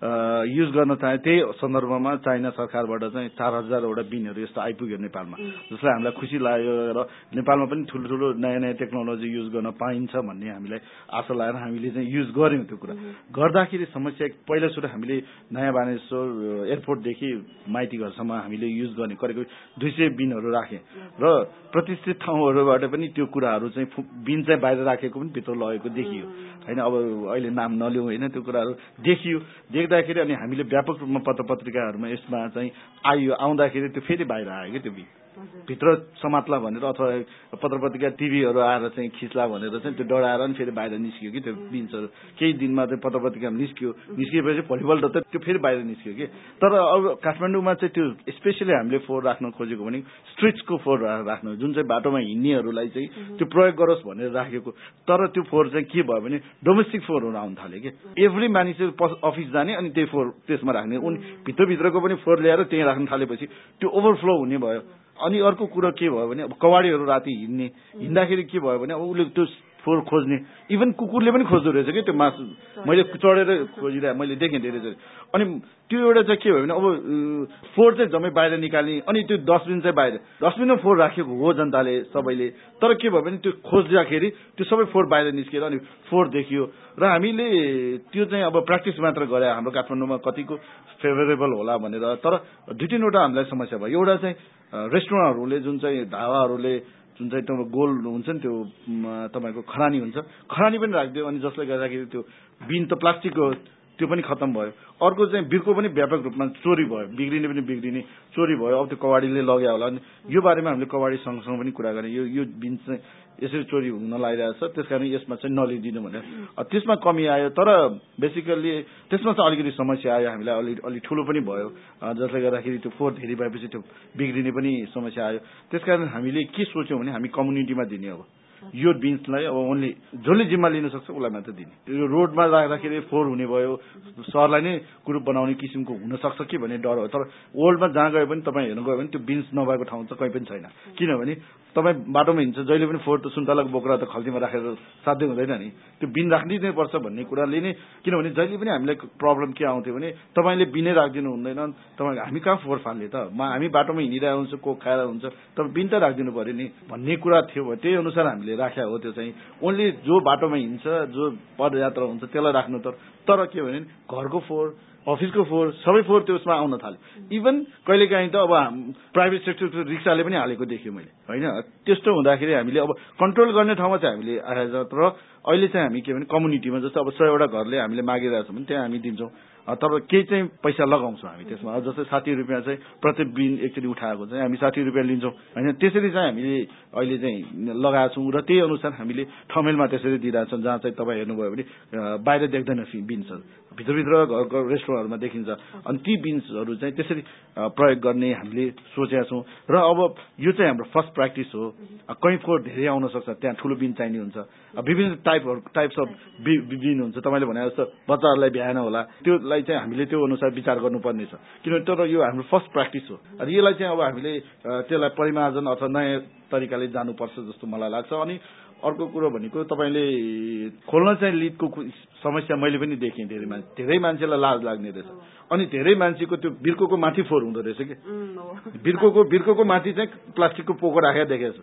युज गर्न चाहे त्यही सन्दर्भमा चाइना सरकारबाट चाहिँ 4000वटा बिनहरू यस्तो आइपुग्यो नेपालमा जसलाई हामीलाई खुसी लाग्यो र नेपालमा पनि ठुलो नयाँ नयाँ टेक्नोलोजी युज गर्न पाइन्छ भन्ने हामीलाई आशा लागेर हामीले चाहिँ युज गर्यौं त्यो कुरा गर्दाखेरि समस्या पहिला सुरु हामीले नयाँ बानेश्वर एयरपोर्टदेखि माइती घरसम्म हामीले युज गर्ने करिब 200 बिनहरू राखे र प्रतिष्ठित ठाउँहरूबाट पनि त्यो कुराहरू चाहिँ बिन चाहिँ बाहिर राखेको पनि भित्र लगेको देखियो हैन अब अहिले नाम नलिउँ हैन त्यो कुराहरू देखियो देख्दाखेरि अनि हामीले व्यापक रूपमा पत्रपत्रिकाहरूमा यसमा चाहिँ आउँदाखेरि त्यो फेरि बाहिर आयो कि त्यो बिन भित्र समात्ला भनेर अथवा पत्रपत्रिका टिभीहरू आएर चाहिँ खिच्ला भनेर चाहिँ त्यो डराएर नि फेरि बाहिर निस्कियो कि त्यो बिन्सहरू केही दिनमा चाहिँ पत्रपत्रिकामा निस्किएपछि भोलिपल्ट त त्यो फेरि बाहिर निस्कियो कि तर अब काठमाडौँमा चाहिँ त्यो स्पेसली हामीले फोहोर राख्न खोजेको भने स्ट्रिट्सको फोहोर राख्नु जुन चाहिँ बाटोमा हिँड्नेहरूलाई चाहिँ त्यो प्रयोग गरोस् भनेर राखेको तर त्यो फोहोर चाहिँ के भयो भने डोमेस्टिक फोहोरहरू आउन थाल्यो कि एभ्री मानिस अफिस जाने अनि त्यही फोहोर त्यसमा राख्ने उनी भित्रभित्रको पनि फोहोर ल्याएर त्यहीँ राख्न थालेपछि त्यो ओभरफ्लो हुने भयो अनि अर्को कुरो के भयो भने अब कवाडीहरू राति हिँड्दाखेरि के भयो भने अब उसले त्यो फोहोर खोज्ने इभन कुकुरले पनि खोज्दो रहेछ कि त्यो मासु मैले चढेर खोजिरहेको मैले देखेँ धेरैचोटि अनि त्यो एउटा चाहिँ के भयो भने अब फोहोर चाहिँ जम्मै बाहिर निकाल्ने अनि त्यो डस्टबिन चाहिँ बाहिर डस्टबिनमा फोहोर राखेको हो जनताले सबैले तर के भयो भने त्यो खोज्दाखेरि त्यो सबै फोहोर बाहिर निस्किएर अनि फोहोर देखियो र हामीले त्यो चाहिँ अब प्र्याक्टिस मात्र गरे हाम्रो काठमाडौँमा कतिको फेभरेबल होला भनेर तर 2-3वटा हामीलाई समस्या भयो एउटा चाहिँ रेस्टुरेन्टहरूले जुन चाहिँ ढाबाहरूले जुन चाहिँ त्यो गोल हुन्छ नि त्यो तपाईँको खरानी हुन्छ खरानी पनि राखिदियो अनि जसले गर्दाखेरि त्यो बिन त प्लास्टिकको त्यो पनि खत्तम भयो अर्को चाहिँ बिर्को पनि व्यापक रूपमा चोरी भयो बिग्रिने चोरी भयो अब त्यो कवाडीले लग्यो होला अनि यो बारेमा हामीले कवाडी सँगसँग पनि कुरा गरेँ यो बिन चाहिँ यसरी चोरी हुन लागिरहेको छ त्यसकारण यसमा चाहिँ नलिदिनु भनेर त्यसमा कमी आयो तर बेसिकल्ली त्यसमा चाहिँ अलिकति समस्या आयो हामीलाई अलि ठुलो पनि भयो जसले गर्दाखेरि त्यो फोहोर धेरै भएपछि त्यो बिग्रिने पनि समस्या आयो त्यसकारण हामीले के सोच्यौँ भने हामी कम्युनिटीमा दिने अब यो बिन्सलाई अब ओन्ली जसले जिम्मा लिन सक्छ उसलाई मात्र दिने यो रोडमा राख्दाखेरि फोहोर हुने भयो सहरलाई नै कुरूप बनाउने किसिमको हुन सक्छ कि भन्ने डर हो तर वर्ल्डमा जहाँ गयो पनि तपाईँ हेर्नु गयो भने त्यो बिन्स नभएको ठाउँ त कहीँ पनि छैन किनभने तपाईँ बाटोमा हिँड्छ जहिले पनि फोहोर त सुन्तलाको बोक्रा त खल्तीमा राखेर साध्य हुँदैन नि त्यो बिन राख्नै पर्छ भन्ने कुराले नै किनभने जहिले पनि हामीलाई प्रब्लम के आउँथ्यो भने तपाईँले बिनै राखिदिनु हुँदैन तपाईँ हामी कहाँ फोहोर फाल्ने त हामी बाटोमा हिँडिरहेको हुन्छ कोक खाएर हुन्छ तपाईँ बिन त राखिदिनु पर्यो नि भन्ने कुरा थियो त्यही अनुसार हामीले राख्या हो त्यो चाहिँ ओन्ली जो बाटोमा हिँड्छ जो पदयात्रा हुन्छ त्यसलाई राख्नु तर के भने घरको फोहोर अफिसको फोहोर सबै फोहोर त्यसमा आउन थाल्यो इभन कहिलेकाहीँ त अब प्राइभेट सेक्टरको रिक्साले पनि हालेको देखेँ मैले होइन त्यस्तो हुँदाखेरि हामीले अब कन्ट्रोल गर्ने ठाउँमा चाहिँ हामीले आएर तर अहिले चाहिँ हामी के भने कम्युनिटीमा जस्तो अब 100वटा घरले हामीले मागिरहेछौँ भने त्यहाँ हामी दिन्छौँ तर केही चाहिँ पैसा लगाउँछौँ हामी त्यसमा जस्तै 60 रुपियाँ चाहिँ प्रत्येक बिन एकचोटि उठाएको चाहिँ हामी 60 रुपियाँ लिन्छौँ होइन त्यसरी चाहिँ हामीले अहिले चाहिँ लगाएको छौँ र त्यही अनुसार हामीले ठमेलमा त्यसरी दिइरहेछौँ जहाँ चाहिँ तपाईँ हेर्नुभयो भने बाहिर देख्दैन बिन्सहरू भित्रभित्र घरको रेस्टुरेन्टहरूमा देखिन्छ अनि ती बिन्सहरू चाहिँ त्यसरी प्रयोग गर्ने हामीले सोचेका छौँ र अब यो चाहिँ हाम्रो फर्स्ट प्र्याक्टिस हो कहीँ फोहोर धेरै आउन सक्छ त्यहाँ ठुलो बिन चाहिने हुन्छ विभिन्न टाइप्स अफ बिन हुन्छ तपाईँले भने जस्तो बच्चाहरूलाई भ्याएन होला त्योलाई चाहिँ हामीले त्यो अनुसार विचार गर्नुपर्ने छ किनभने तर यो हाम्रो फर्स्ट प्र्याक्टिस हो अनि यसलाई चाहिँ अब हामीले त्यसलाई परिमार्जन अथवा नयाँ तरिकाले जानुपर्छ जस्तो मलाई लाग्छ अनि अर्को कुरो भनेको तपाईँले खोल्न चाहिँ लिडको समस्या मैले पनि देखेँ धेरै मान्छेलाई लाज लाग्ने रहेछ अनि धेरै मान्छेको त्यो बिर्कोको माथि फोहोर हुँदो रहेछ कि बिर्कोको माथि चाहिँ प्लास्टिकको पोको राखेर देखेको छ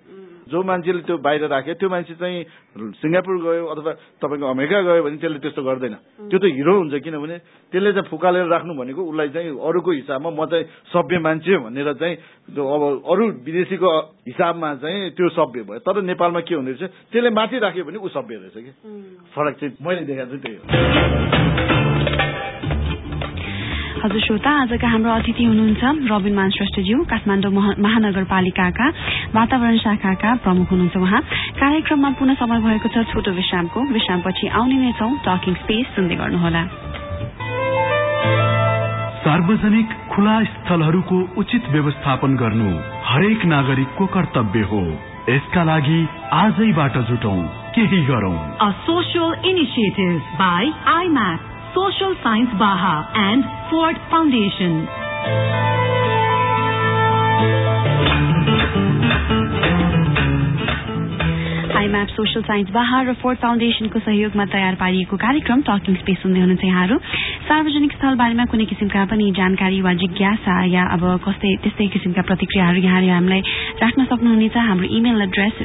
जो मान्छेले त्यो बाहिर राख्यो त्यो मान्छे चाहिँ सिङ्गापुर गयो अथवा तपाईँको अमेरिका गयो भने त्यसले त्यस्तो गर्दैन। त्यो त हिरो हुन्छ, किनभने त्यसले चाहिँ फुकालेर राख्नु भनेको उसलाई चाहिँ अरूको हिसाबमा म चाहिँ सभ्य मान्छे भनेर चाहिँ अब अरू विदेशीको हिसाबमा चाहिँ त्यो सभ्य भयो। तर नेपालमा के हुँदो रहेछ, त्यसले माथि राख्यो भने ऊ सभ्य रहेछ कि। फरक चाहिँ मैले देखाएको छु त्यही हो। हजुर श्रोता, आजका हाम्रो अतिथि हुनुहुन्छ रबिन मान श्रेष्ठज्यू, काठमाडौँ महानगरपालिकाका वातावरण शाखाका प्रमुख हुनुहुन्छ उहाँ। कार्यक्रममा पुनः समय भएको छ छोटो विश्रामको। विश्रामपछि आउने नै छौं टकिङ स्पेस, सुन्दै गर्नुहोला। सार्वजनिक खुला स्थलहरूको उचित व्यवस्थापन गर्नु हरेक नागरिकको कर्तव्य हो। यसका लागि आजैबाट जुटौं, केही गरौं। A social initiative by IMAP, Social Science Baha and Ford Foundation. IMAP, social science Baha र फोर्ड फाउन्डेशनको सहयोगमा तयार पारिएको कार्यक्रम टकिङ स्पेस सुन्दै हुनुहुन्छ यहाँहरू। सार्वजनिक स्थल बारेमा कुनै किसिमका पनि जानकारी वा जिज्ञासा या अब त्यस्तै किसिमका प्रतिक्रियाहरू यहाँले हामीलाई राख्न सक्नुहुनेछ। हाम्रो इमेल एड्रेस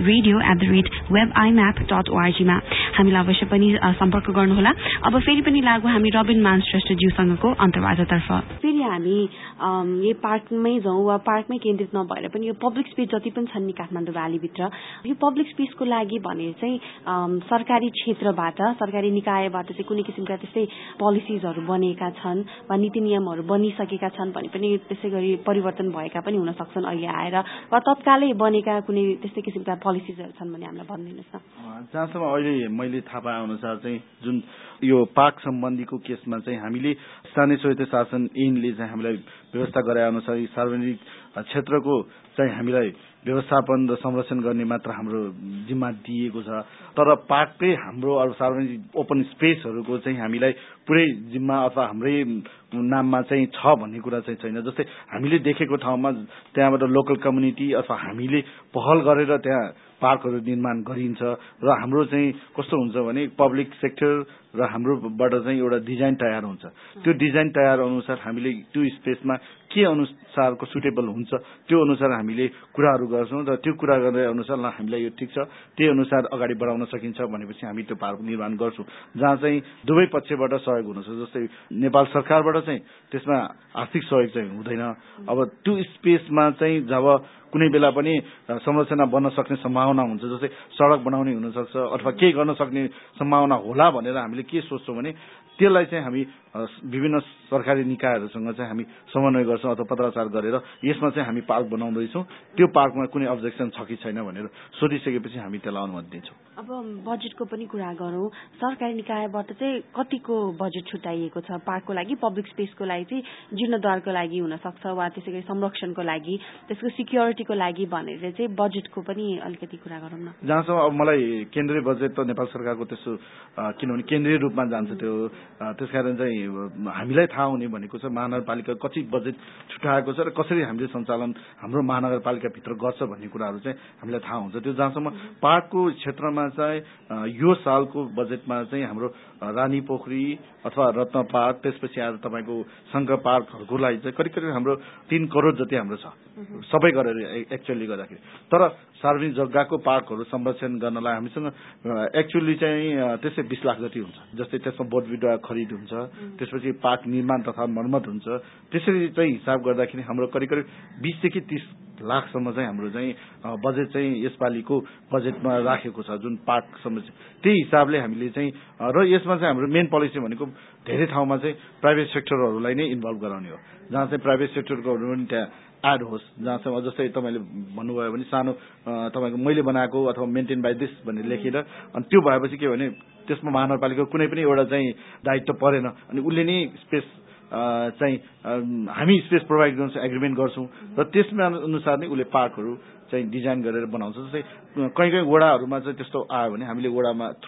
radio@webimap.org मा हामीलाई अवश्य पनि सम्पर्क गर्नुहोला। अब फेरि पनि लागू हामी रबिन मान श्रेष्ठज्यूसँगको अन्तर्वार्तातर्फ। फेरि हामी यही पार्कमै जाउँ वा पार्कमै केन्द्रित नभएर पनि यो पब्लिक स्पेस जति पनि छन् नि काठमाडौँ भ्यालीभित्र, यो पब्लिक स्पेसको लागि भने चाहिँ सरकारी क्षेत्रबाट, सरकारी निकायबाट चाहिँ कुनै किसिमका त्यस्तै पोलिसिजहरू बनेका छन् वा नीति नियमहरू बनिसकेका छन् भने पनि त्यसै गरी परिवर्तन भएका पनि हुन सक्छन् अहिले आएर, वा तत्कालै बनेका कुनै त्यस्तै किसिमका पोलिसिजहरू छन् भने हामीलाई भनिदिनुहोस् न। जहाँसम्म अहिले मैले थाहा पाए अनुसार चाहिँ जुन यो पार्क सम्बन्धीको केसमा चाहिँ हामीले स्थानीय स्वायत्त शासन ऐनले चाहिँ हामीलाई व्यवस्था गराए अनुसार सार्वजनिक क्षेत्रको चाहिँ हामीलाई व्यवस्थापन र संरक्षण गर्ने मात्र हाम्रो जिम्मा दिएको छ। तर पार्ककै हाम्रो अरू सार्वजनिक ओपन स्पेसहरूको चाहिँ हामीलाई पुरै जिम्मा अथवा हाम्रै नाममा चाहिँ छ भन्ने कुरा चाहिँ छैन। जस्तै हामीले देखेको ठाउँमा त्यहाँबाट लोकल कम्युनिटी अथवा हामीले पहल गरेर त्यहाँ पार्कहरू निर्माण गरिन्छ र हाम्रो चाहिँ कस्तो हुन्छ भने पब्लिक सेक्टर र हाम्रोबाट चाहिँ एउटा डिजाइन तयार हुन्छ। त्यो डिजाइन तयार अनुसार हामीले त्यो स्पेसमा के अनुसारको सुटेबल हुन्छ त्यो अनुसार हामीले कुराहरू गर्छौँ र त्यो कुरा गर्ने अनुसार ल हामीलाई यो ठिक छ, त्यही अनुसार अगाडि बढाउन सकिन्छ भनेपछि हामी त्यो पार्क निर्माण गर्छौँ, जहाँ चाहिँ दुवै पक्षबाट सहयोग हुन सक्छ। जस्तै नेपाल सरकारबाट चाहिँ त्यसमा आर्थिक सहयोग चाहिँ हुँदैन। अब त्यो स्पेसमा चाहिँ जब कुनै बेला पनि संरचना बन्न सक्ने सम्भावना हुन्छ, जस्तै सडक बनाउने हुनसक्छ अथवा केही गर्न सक्ने सम्भावना होला भनेर हामीले के सोच्छौँ भने त्यसलाई चाहिँ हामी विभिन्न सरकारी निकायहरूसँग चाहिँ हामी समन्वय गर्छौँ अथवा पत्राचार गरेर यसमा चाहिँ हामी पार्क बनाउँदैछौँ, त्यो पार्कमा कुनै अब्जेक्सन छ कि छैन भनेर सोधिसकेपछि हामी त्यसलाई अनुमति दिन्छौँ। अब बजेटको पनि कुरा गरौँ, सरकारी निकायबाट चाहिँ कतिको बजेट छुट्याइएको छ पार्कको लागि, पब्लिक स्पेसको लागि चाहिँ जीर्णोद्धारको लागि हुनसक्छ वा त्यसै गरी संरक्षणको लागि, त्यसको सिक्योरिटीको लागि भनेर चाहिँ बजेटको पनि अलिकति कुरा गरौँ न। जहाँसम्म अब मलाई केन्द्रीय बजेट त नेपाल सरकारको त्यस्तो किनभने केन्द्रीय रूपमा जान्छ त्यो, त्यसकारण चाहिँ हामीलाई थाहा हुने भनेको छ महानगरपालिका कति बजेट छुट्याएको छ र कसरी हामीले सञ्चालन हाम्रो महानगरपालिकाभित्र गर्छ भन्ने कुराहरू चाहिँ हामीलाई थाहा हुन्छ। त्यो जहाँसम्म पार्कको क्षेत्रमा चाहिँ यो सालको बजेटमा चाहिँ हाम्रो रानी पोखरी अथवा रत्न पार्क, त्यसपछि आएर तपाईँको शङ्कर पार्कहरूको लागि चाहिँ करिब करिब हाम्रो 3 करोड जति हाम्रो छ सबै गरेर एक्चुअली गर्दाखेरि। तर सार्वजनिक जग्गाको पार्कहरू संरक्षण गर्नलाई हामीसँग एक्चुअली चाहिँ त्यसै 20 लाख जति हुन्छ। जस्तै त्यसमा बोट बिरुवा खरिद हुन्छ, त्यसपछि पार्क निर्माण तथा मर्मत हुन्छ। त्यसरी चाहिँ हिसाब गर्दाखेरि हाम्रो करिब करिब 20 देखि 30 लाखसम्म चाहिँ हाम्रो चाहिँ बजेट चाहिँ यसपालिको बजेटमा राखेको छ जुन पार्क समस्या। त्यही हिसाबले हामीले चाहिँ र यसमा चाहिँ हाम्रो मेन पोलिसी भनेको धेरै ठाउँमा चाहिँ प्राइभेट सेक्टरहरूलाई नै इन्भल्भ गराउने हो, जहाँ चाहिँ प्राइभेट सेक्टरकोहरू पनि त्यहाँ एड होस्। जहाँसम्म जस्तै तपाईँले भन्नुभयो भने सानो तपाईँको मैले बनाएको अथवा मेन्टेन बाई दिस भनेर लेखेर, अनि त्यो भएपछि के भने त्यसमा महानगरपालिकाको कुनै पनि एउटा चाहिँ दायित्व परेन, अनि उसले नै स्पेस चाहिँ हामी स्पेस प्रोभाइड गर्छौँ, एग्रिमेन्ट गर्छौँ र त्यसमा अनुसार नै उसले पार्कहरू चाहिँ डिजाइन गरेर बनाउँछ। जस्तै कहीँ कहीँ वडाहरूमा चाहिँ त्यस्तो आयो भने हामीले वडामा थ्रु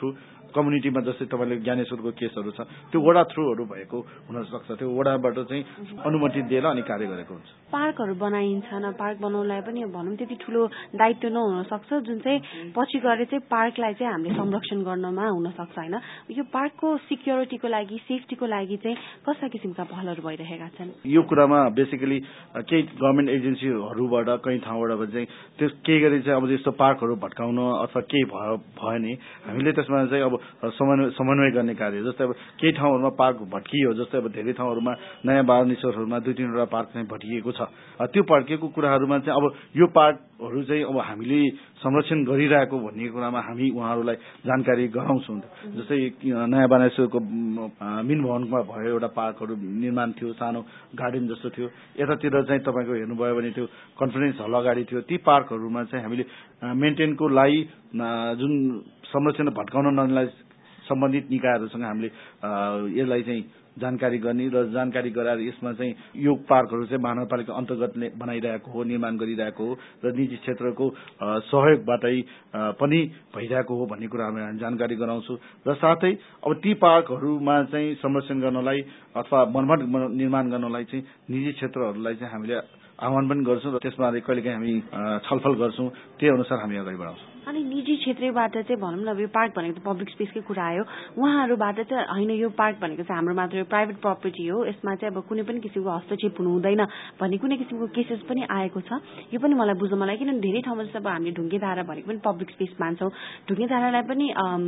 कम्युनिटीमा जस्तै तपाईँले ज्ञानेश्वरको केसहरू छ त्यो वडा थ्रुहरू भएको हुनसक्छ त्यो वडाबाट चाहिँ अनुमति दिएर अनि कार्य गरेको हुन्छ पार्कहरू बनाइन्छन् पार्क बनाउनलाई पनि भनौँ त्यति ठुलो दायित्व नहुन सक्छ जुन चाहिँ पछि गएर चाहिँ पार्कलाई चाहिँ हामीले संरक्षण गर्नमा हुन सक्छ होइन यो पार्कको सिक्योरिटीको लागि सेफ्टीको लागि चाहिँ कस्ता किसिमका पहलहरू भइरहेका छन् यो कुरामा बेसिकली केही गभर्मेन्ट एजेन्सीहरूबाट कहीँ ठाउँबाट चाहिँ त्यो केही गरी चाहिँ अब यस्तो पार्कहरू भट्काउन अथवा केही भयो भने हामीले त्यसमा चाहिँ अब समन्वय गर्ने कार्य जस्तै अब केही ठाउँहरूमा पार्क भट्कियो जस्तै अब धेरै ठाउँहरूमा नयाँ बालनिश्वरहरूमा 2-3वटा पार्क चाहिँ भट्किएको छ त्यो भट्किएको कुराहरूमा चाहिँ अब यो पार्कहरू चाहिँ अब हामीले संरक्षण गरिरहेको भन्ने कुरामा हामी उहाँहरूलाई जानकारी गराउँछौँ जस्तै नयाँ बानेश्वरको मिन भवनमा भयो एउटा पार्कहरू निर्माण थियो सानो गार्डन जस्तो थियो यतातिर चाहिँ तपाईँको हेर्नुभयो भने त्यो कन्फरेन्स हल अगाडि थियो ती पार्कहरूमा चाहिँ हामीले मेन्टेनको लागि जुन संरक्षण भट्काउन नलाई सम्बन्धित निकायहरूसँग हामीले यसलाई चाहिँ जानकारी गर्ने र जानकारी गराएर यसमा चाहिँ यो पार्कहरू चाहिँ महानगरपालिका अन्तर्गतले बनाइरहेको हो निर्माण गरिरहेको हो र निजी क्षेत्रको सहयोगबाटै पनि भइरहेको हो भन्ने कुरा हामी जानकारी गराउँछौँ र साथै अब ती पार्कहरूमा चाहिँ संरक्षण गर्नलाई अथवा मर्मत निर्माण गर्नलाई चाहिँ निजी क्षेत्रहरूलाई चाहिँ हामीले आह्वान पनि गर्छौँ र त्यसमा कहिलेकाहीँ हामी छलफल गर्छौँ त्यही अनुसार हामी अगाडि बढाउँछौँ अनि निजी क्षेत्रबाट चाहिँ भनौँ न यो पार्क भनेको त पब्लिक स्पेसकै कुरा आयो उहाँहरूबाट चाहिँ होइन यो पार्क भनेको चाहिँ हाम्रो मात्र प्राइभेट प्रपर्टी हो यसमा चाहिँ अब कुनै पनि किसिमको हस्तक्षेप हुनु हुँदैन भन्ने कुनै किसिमको केसेस पनि आएको छ यो पनि मलाई बुझ्न मलाई किनभने धेरै ठाउँमा जस्तो अब हामीले ढुङ्गेधारा भनेको पनि पब्लिक स्पेस मान्छौँ ढुङ्गेधारालाई पनि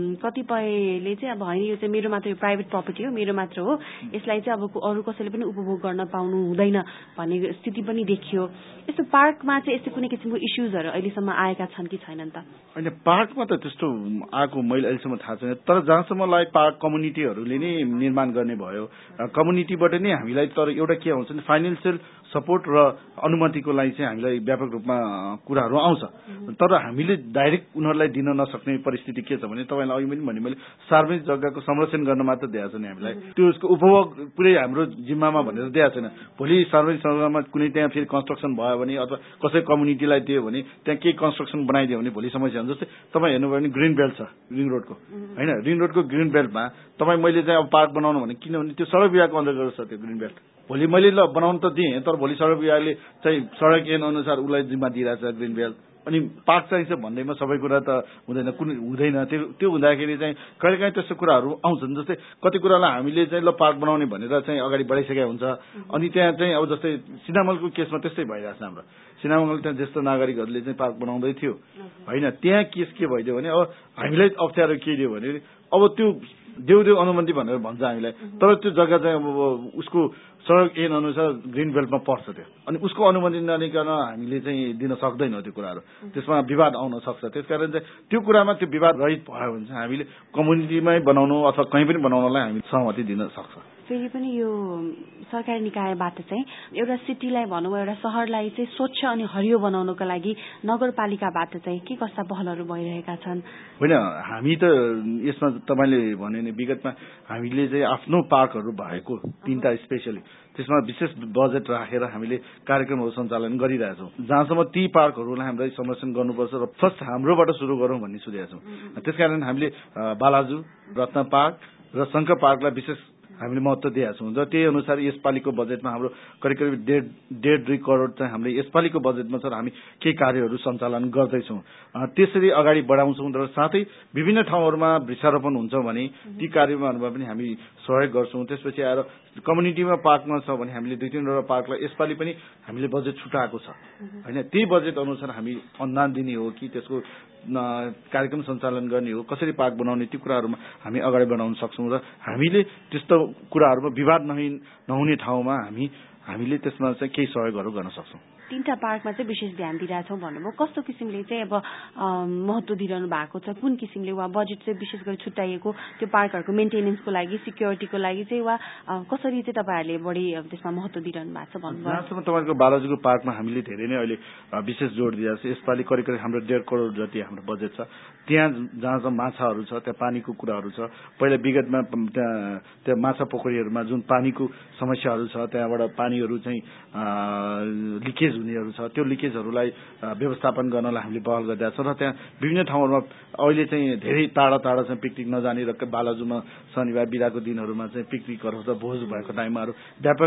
कतिपयले चाहिँ अब होइन यो चाहिँ मेरो मात्र प्राइभेट प्रपर्टी हो मेरो मात्र हो यसलाई चाहिँ अब अरू कसैले पनि उपभोग गर्न पाउनु हुँदैन भन्ने स्थिति पनि देखियो यस्तो पार्कमा चाहिँ यस्तो कुनै किसिमको इस्युजहरू अहिलेसम्म आएका छन् कि छैनन् त होइन पार्कमा त त्यस्तो आएको मैले अहिलेसम्म थाहा छैन तर जहाँसम्मलाई पार्क कम्युनिटीहरूले नै निर्माण गर्ने भयो कम्युनिटीबाट नै हामीलाई तर एउटा के आउँछ भने फाइनेन्सियल सपोर्ट र अनुमतिको लागि चाहिँ हामीलाई व्यापक रूपमा कुराहरू आउँछ तर हामीले डाइरेक्ट उनीहरूलाई दिन नसक्ने परिस्थिति के छ भने तपाईँलाई अघि पनि भने मैले सार्वजनिक जग्गाको संरक्षण गर्न मात्र दिएको छ नि हामीलाई त्यो उसको उपभोग पुरै हाम्रो जिम्मामा भनेर दिएको छैन भोलि सार्वजनिक जग्गामा कुनै त्यहाँ फेरि कन्स्ट्रक्सन भयो भने अथवा कसै कम्युनिटीलाई दियो भने त्यहाँ केही कन्स्ट्रक्सन बनाइदियो भने भोलि समस्या हुन्छ जस्तै तपाईँ हेर्नुभयो भने ग्रिन बेल्ट छ रिङ रोडको होइन रिङ रोडको ग्रिन बेल्टमा तपाईँ मैले चाहिँ अब पार्क बनाउनु भने किनभने त्यो सडक विभागको अन्तर्गत छ त्यो ग्रिन बेल्ट भोलि मैले ल बनाउनु त दिएँ तर भोलि सडक विभागले चाहिँ सडक ऐन अनुसार उसलाई जिम्मा दिइरहेछ ग्रिन बेल्ट अनि पार्क चाहिन्छ भन्दैमा सबै कुरा त हुँदैन कुनै हुँदैन त्यो हुँदाखेरि चाहिँ कहिलेकाहीँ त्यस्तो कुराहरू आउँछन् जस्तै कति कुरालाई हामीले चाहिँ ल पार्क बनाउने भनेर चाहिँ अगाडि बढाइसकेका हुन्छ अनि त्यहाँ चाहिँ अब जस्तै सिनामलको केसमा त्यस्तै भइरहेछ हाम्रो सिनामल त्यहाँ ज्येष्ठ नागरिकहरूले चाहिँ पार्क बनाउँदै थियो होइन त्यहाँ केस के भइदियो भने अब हामीलाई अप्ठ्यारो के दियो भने अब त्यो देऊ अनुमति भनेर भन्छ हामीलाई तर त्यो जग्गा चाहिँ अब उसको सडक ऐन अनुसार ग्रिन बेल्टमा पर्छ त्यो अनि उसको अनुमति नलिकन हामीले चाहिँ दिन सक्दैनौँ त्यो कुराहरू त्यसमा विवाद आउन सक्छ त्यसकारण चाहिँ त्यो कुरामा त्यो विवाद रहित भयो भने चाहिँ हामीले कम्युनिटीमै बनाउनु अथवा कहीँ पनि बनाउनलाई हामी सहमति दिन सक्छ फेरि पनि यो सरकारी निकायबाट चाहिँ एउटा सिटीलाई भनौँ एउटा सहरलाई चाहिँ स्वच्छ अनि हरियो बनाउनको लागि नगरपालिकाबाट चाहिँ के कस्ता पहलहरू भइरहेका छन् होइन हामी त यसमा तपाईँले भन्यो भने विगतमा हामीले चाहिँ आफ्नो पार्कहरू भएको 3टा स्पेसली त्यसमा विशेष बजेट राखेर हामीले कार्यक्रमहरू सञ्चालन गरिरहेछौँ जहाँसम्म ती पार्कहरूलाई हामीले संरक्षण गर्नुपर्छ र फर्स्ट हाम्रोबाट सुरु गरौँ भन्ने सोचेका छौँ त्यसकारण हामीले बालाजु रत्न पार्क र शङ्कर पार्कलाई विशेष हामीले महत्व दिएका छौँ र त्यही अनुसार यसपालिको बजेटमा हाम्रो करिब 1.5 करोड चाहिँ हामीले यसपालिको बजेटमा सर हामी केही कार्यहरू सञ्चालन गर्दैछौँ त्यसरी अगाडि बढाउँछौँ र साथै विभिन्न ठाउँहरूमा वृक्षारोपण हुन्छ भने ती कार्यक्रमहरूमा पनि हामी सहयोग गर्छौँ त्यसपछि आएर कम्युनिटीमा पार्कमा छ भने हामीले 2-3वटा पार्कलाई यसपालि पनि हामीले बजेट छुटाएको छ होइन त्यही बजेट अनुसार हामी अनुदान दिने हो कि त्यसको कार्यक्रम सञ्चालन गर्ने हो कसरी पार्क बनाउने ती कुराहरूमा हामी अगाडि बढाउन सक्छौँ र हामीले त्यस्तो कुराहरूमा विवाद नहुने ठाउँमा हामीले त्यसमा चाहिँ केही सहयोगहरू गर्न सक्छौँ 3टा पार्कमा चाहिँ विशेष ध्यान दिइरहेछौँ भन्नुभयो कस्तो किसिमले चाहिँ अब महत्व दिइरहनु भएको छ कुन किसिमले वा बजेट चाहिँ विशेष गरी छुट्याइएको त्यो पार्कहरूको मेन्टेनेन्सको लागि सिक्योरिटीको लागि चाहिँ वा कसरी चाहिँ तपाईँहरूले बढी त्यसमा महत्व दिइरहनु भएको छ भन्नुभयो जहाँसम्म तपाईँको बालाजुको पार्कमा हामीले धेरै नै अहिले विशेष जोड दिएको छ यसपालि करिब हाम्रो 1.5 करोड जति हाम्रो बजेट छ त्यहाँ जहाँ माछाहरू छ त्यहाँ पानीको कुराहरू छ पहिला विगतमा त्यहाँ माछा पोखरीहरूमा जुन पानीको समस्याहरू छ त्यहाँबाट पानी पानीहरू चाहिँ लिकेज हुनेहरू छ त्यो लिकेजहरूलाई व्यवस्थापन गर्नलाई हामीले पहल गरिरहेको छ र त्यहाँ विभिन्न ठाउँहरूमा अहिले चाहिँ धेरै टाढा टाढा चाहिँ पिकनिक नजाने र बालाजुमा शनिबार बिदाको दिनहरूमा चाहिँ पिकनिकहरू त भोज भएको टाइमहरू व्यापक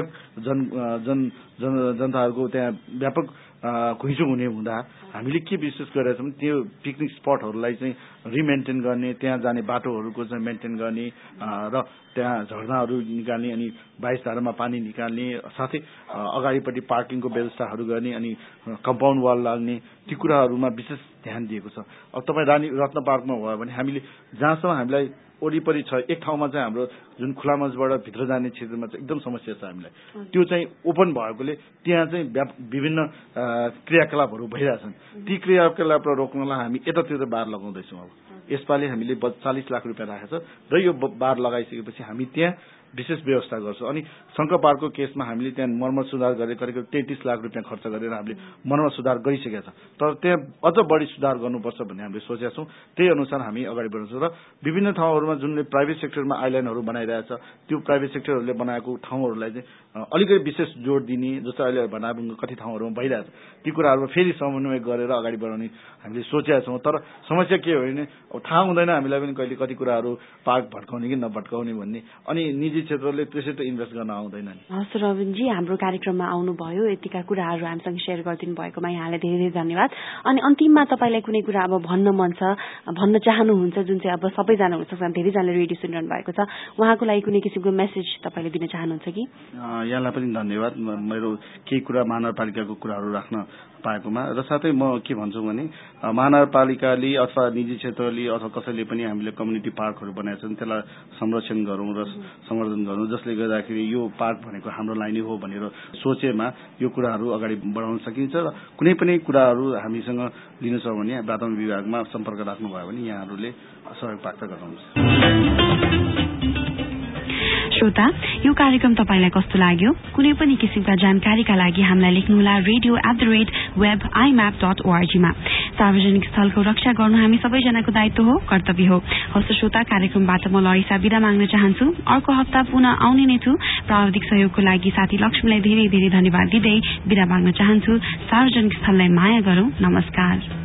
जनताहरूको त्यहाँ व्यापक घुइँचो हुने हुँदा हामीले के विशेष गरेका छौँ त्यो पिकनिक स्पटहरूलाई चाहिँ रिमेन्टेन गर्ने त्यहाँ जाने बाटोहरूको चाहिँ मेन्टेन गर्ने र त्यहाँ झरनाहरू निकाल्ने अनि 22 धारामा पानी निकाल्ने साथै अगाडिपट्टि पार्किङको व्यवस्थाहरू गर्ने अनि कम्पाउन्ड वाल लाग्ने ती कुराहरूमा विशेष ध्यान दिएको छ। अब तपाईँ रानी रत्न पार्कमा भयो भने हामीले जहाँसम्म हामीलाई वरिपरि छ एक ठाउँमा चाहिँ हाम्रो जुन खुला मञ्चबाट भित्र जाने क्षेत्रमा चाहिँ एकदम समस्या छ हामीलाई त्यो चाहिँ ओपन भएकोले त्यहाँ चाहिँ विभिन्न क्रियाकलापहरू भइरहेछन् ती क्रियाकलापहरू रोक्नलाई हामी यतातिर बार लगाउँदैछौँ। अब यसपालि हामीले 40 लाख रुपियाँ राखेको छ र यो बार लगाइसकेपछि हामी त्यहाँ विशेष व्यवस्था गर्छौँ। अनि शङ्कर पार्कको केसमा हामीले त्यहाँ मर्मत सुधार गरेर करिब 33 लाख रुपियाँ खर्च गरेर हामीले मर्मत सुधार गरिसकेका छ तर त्यहाँ अझ बढी सुधार गर्नुपर्छ भन्ने हामीले सोचेका छौँ। त्यही अनुसार हामी अगाडि बढ्छौँ र विभिन्न ठाउँहरूमा जुन प्राइभेट सेक्टरमा आइल्यान्डहरू बनाइरहेछ त्यो प्राइभेट सेक्टरहरूले बनाएको ठाउँहरूलाई चाहिँ अलिकति विशेष जोड दिने जस्तो अहिले भनाबुङ्गो कति ठाउँहरूमा भइरहेछ ती कुराहरूमा फेरि समन्वय गरेर अगाडि बढाउने हामीले सोचेका छौँ। तर समस्या के हो भने अब थाहा हुँदैन हामीलाई पनि कहिले कति कुराहरू पार्क भट्काउने कि नभट्काउने भन्ने अनि निजी क्षेत्रले त्यसै त इन्भेस्ट गर्न आउँदैन नि। हस् रविनजी हाम्रो कार्यक्रममा आउनुभयो यतिका कुराहरू हामीसँग सेयर गरिदिनु भएकोमा यहाँलाई धेरै धेरै धन्यवाद। अनि अन्तिममा तपाईँलाई कुनै कुरा अब भन्न मन छ भन्न चाहनुहुन्छ जुन चाहिँ अब सबैजना हुनसक्छ धेरैजनाले रेडियो सुनिरहनु भएको छ उहाँको लागि कुनै किसिमको मेसेज तपाईँले दिन चाहनुहुन्छ कि? यहाँलाई पनि धन्यवाद मेरो केही कुरा महानगरपालिकाको कुराहरू राख्न पाएकोमा र साथै म के भन्छु भने महानगरपालिकाले अथवा निजी क्षेत्रले अथवा कसैले पनि हामीले कम्युनिटी पार्कहरू बनाएका छन् त्यसलाई संरक्षण गरौँ र संवर्धन गरौँ जसले गर्दाखेरि यो पार्क भनेको हाम्रो लागि नै हो भनेर सोचेमा यो कुराहरू अगाडि बढाउन सकिन्छ र कुनै पनि कुराहरू हामीसँग लिनु छ भने वातावरण विभागमा सम्पर्क राख्नुभयो भने यहाँहरूले सहयोग प्राप्त गर्नुहुन्छ। श्रोता यो कार्यक्रम तपाईलाई कस्तो लाग्यो कुनै पनि किसिमका जानकारीका लागि हामीलाई लेख्नुहोला radio@web.imap.org मा। सार्वजनिक स्थलको रक्षा गर्नु हामी सबैजनाको दायित्व हो कर्तव्य हो। हस्त श्रोता कार्यक्रमबाट म लरिसा बिदा माग्न चाहन्छु। अर्को हप्ता पुनः आउने नै छु। प्राविधिक सहयोगको लागि साथी लक्ष्मीलाई धेरै धेरै धन्यवाद दिँदै बिदा माग्न चाहन्छु। सार्वजनिक स्थललाई माया गरौं। नमस्कार।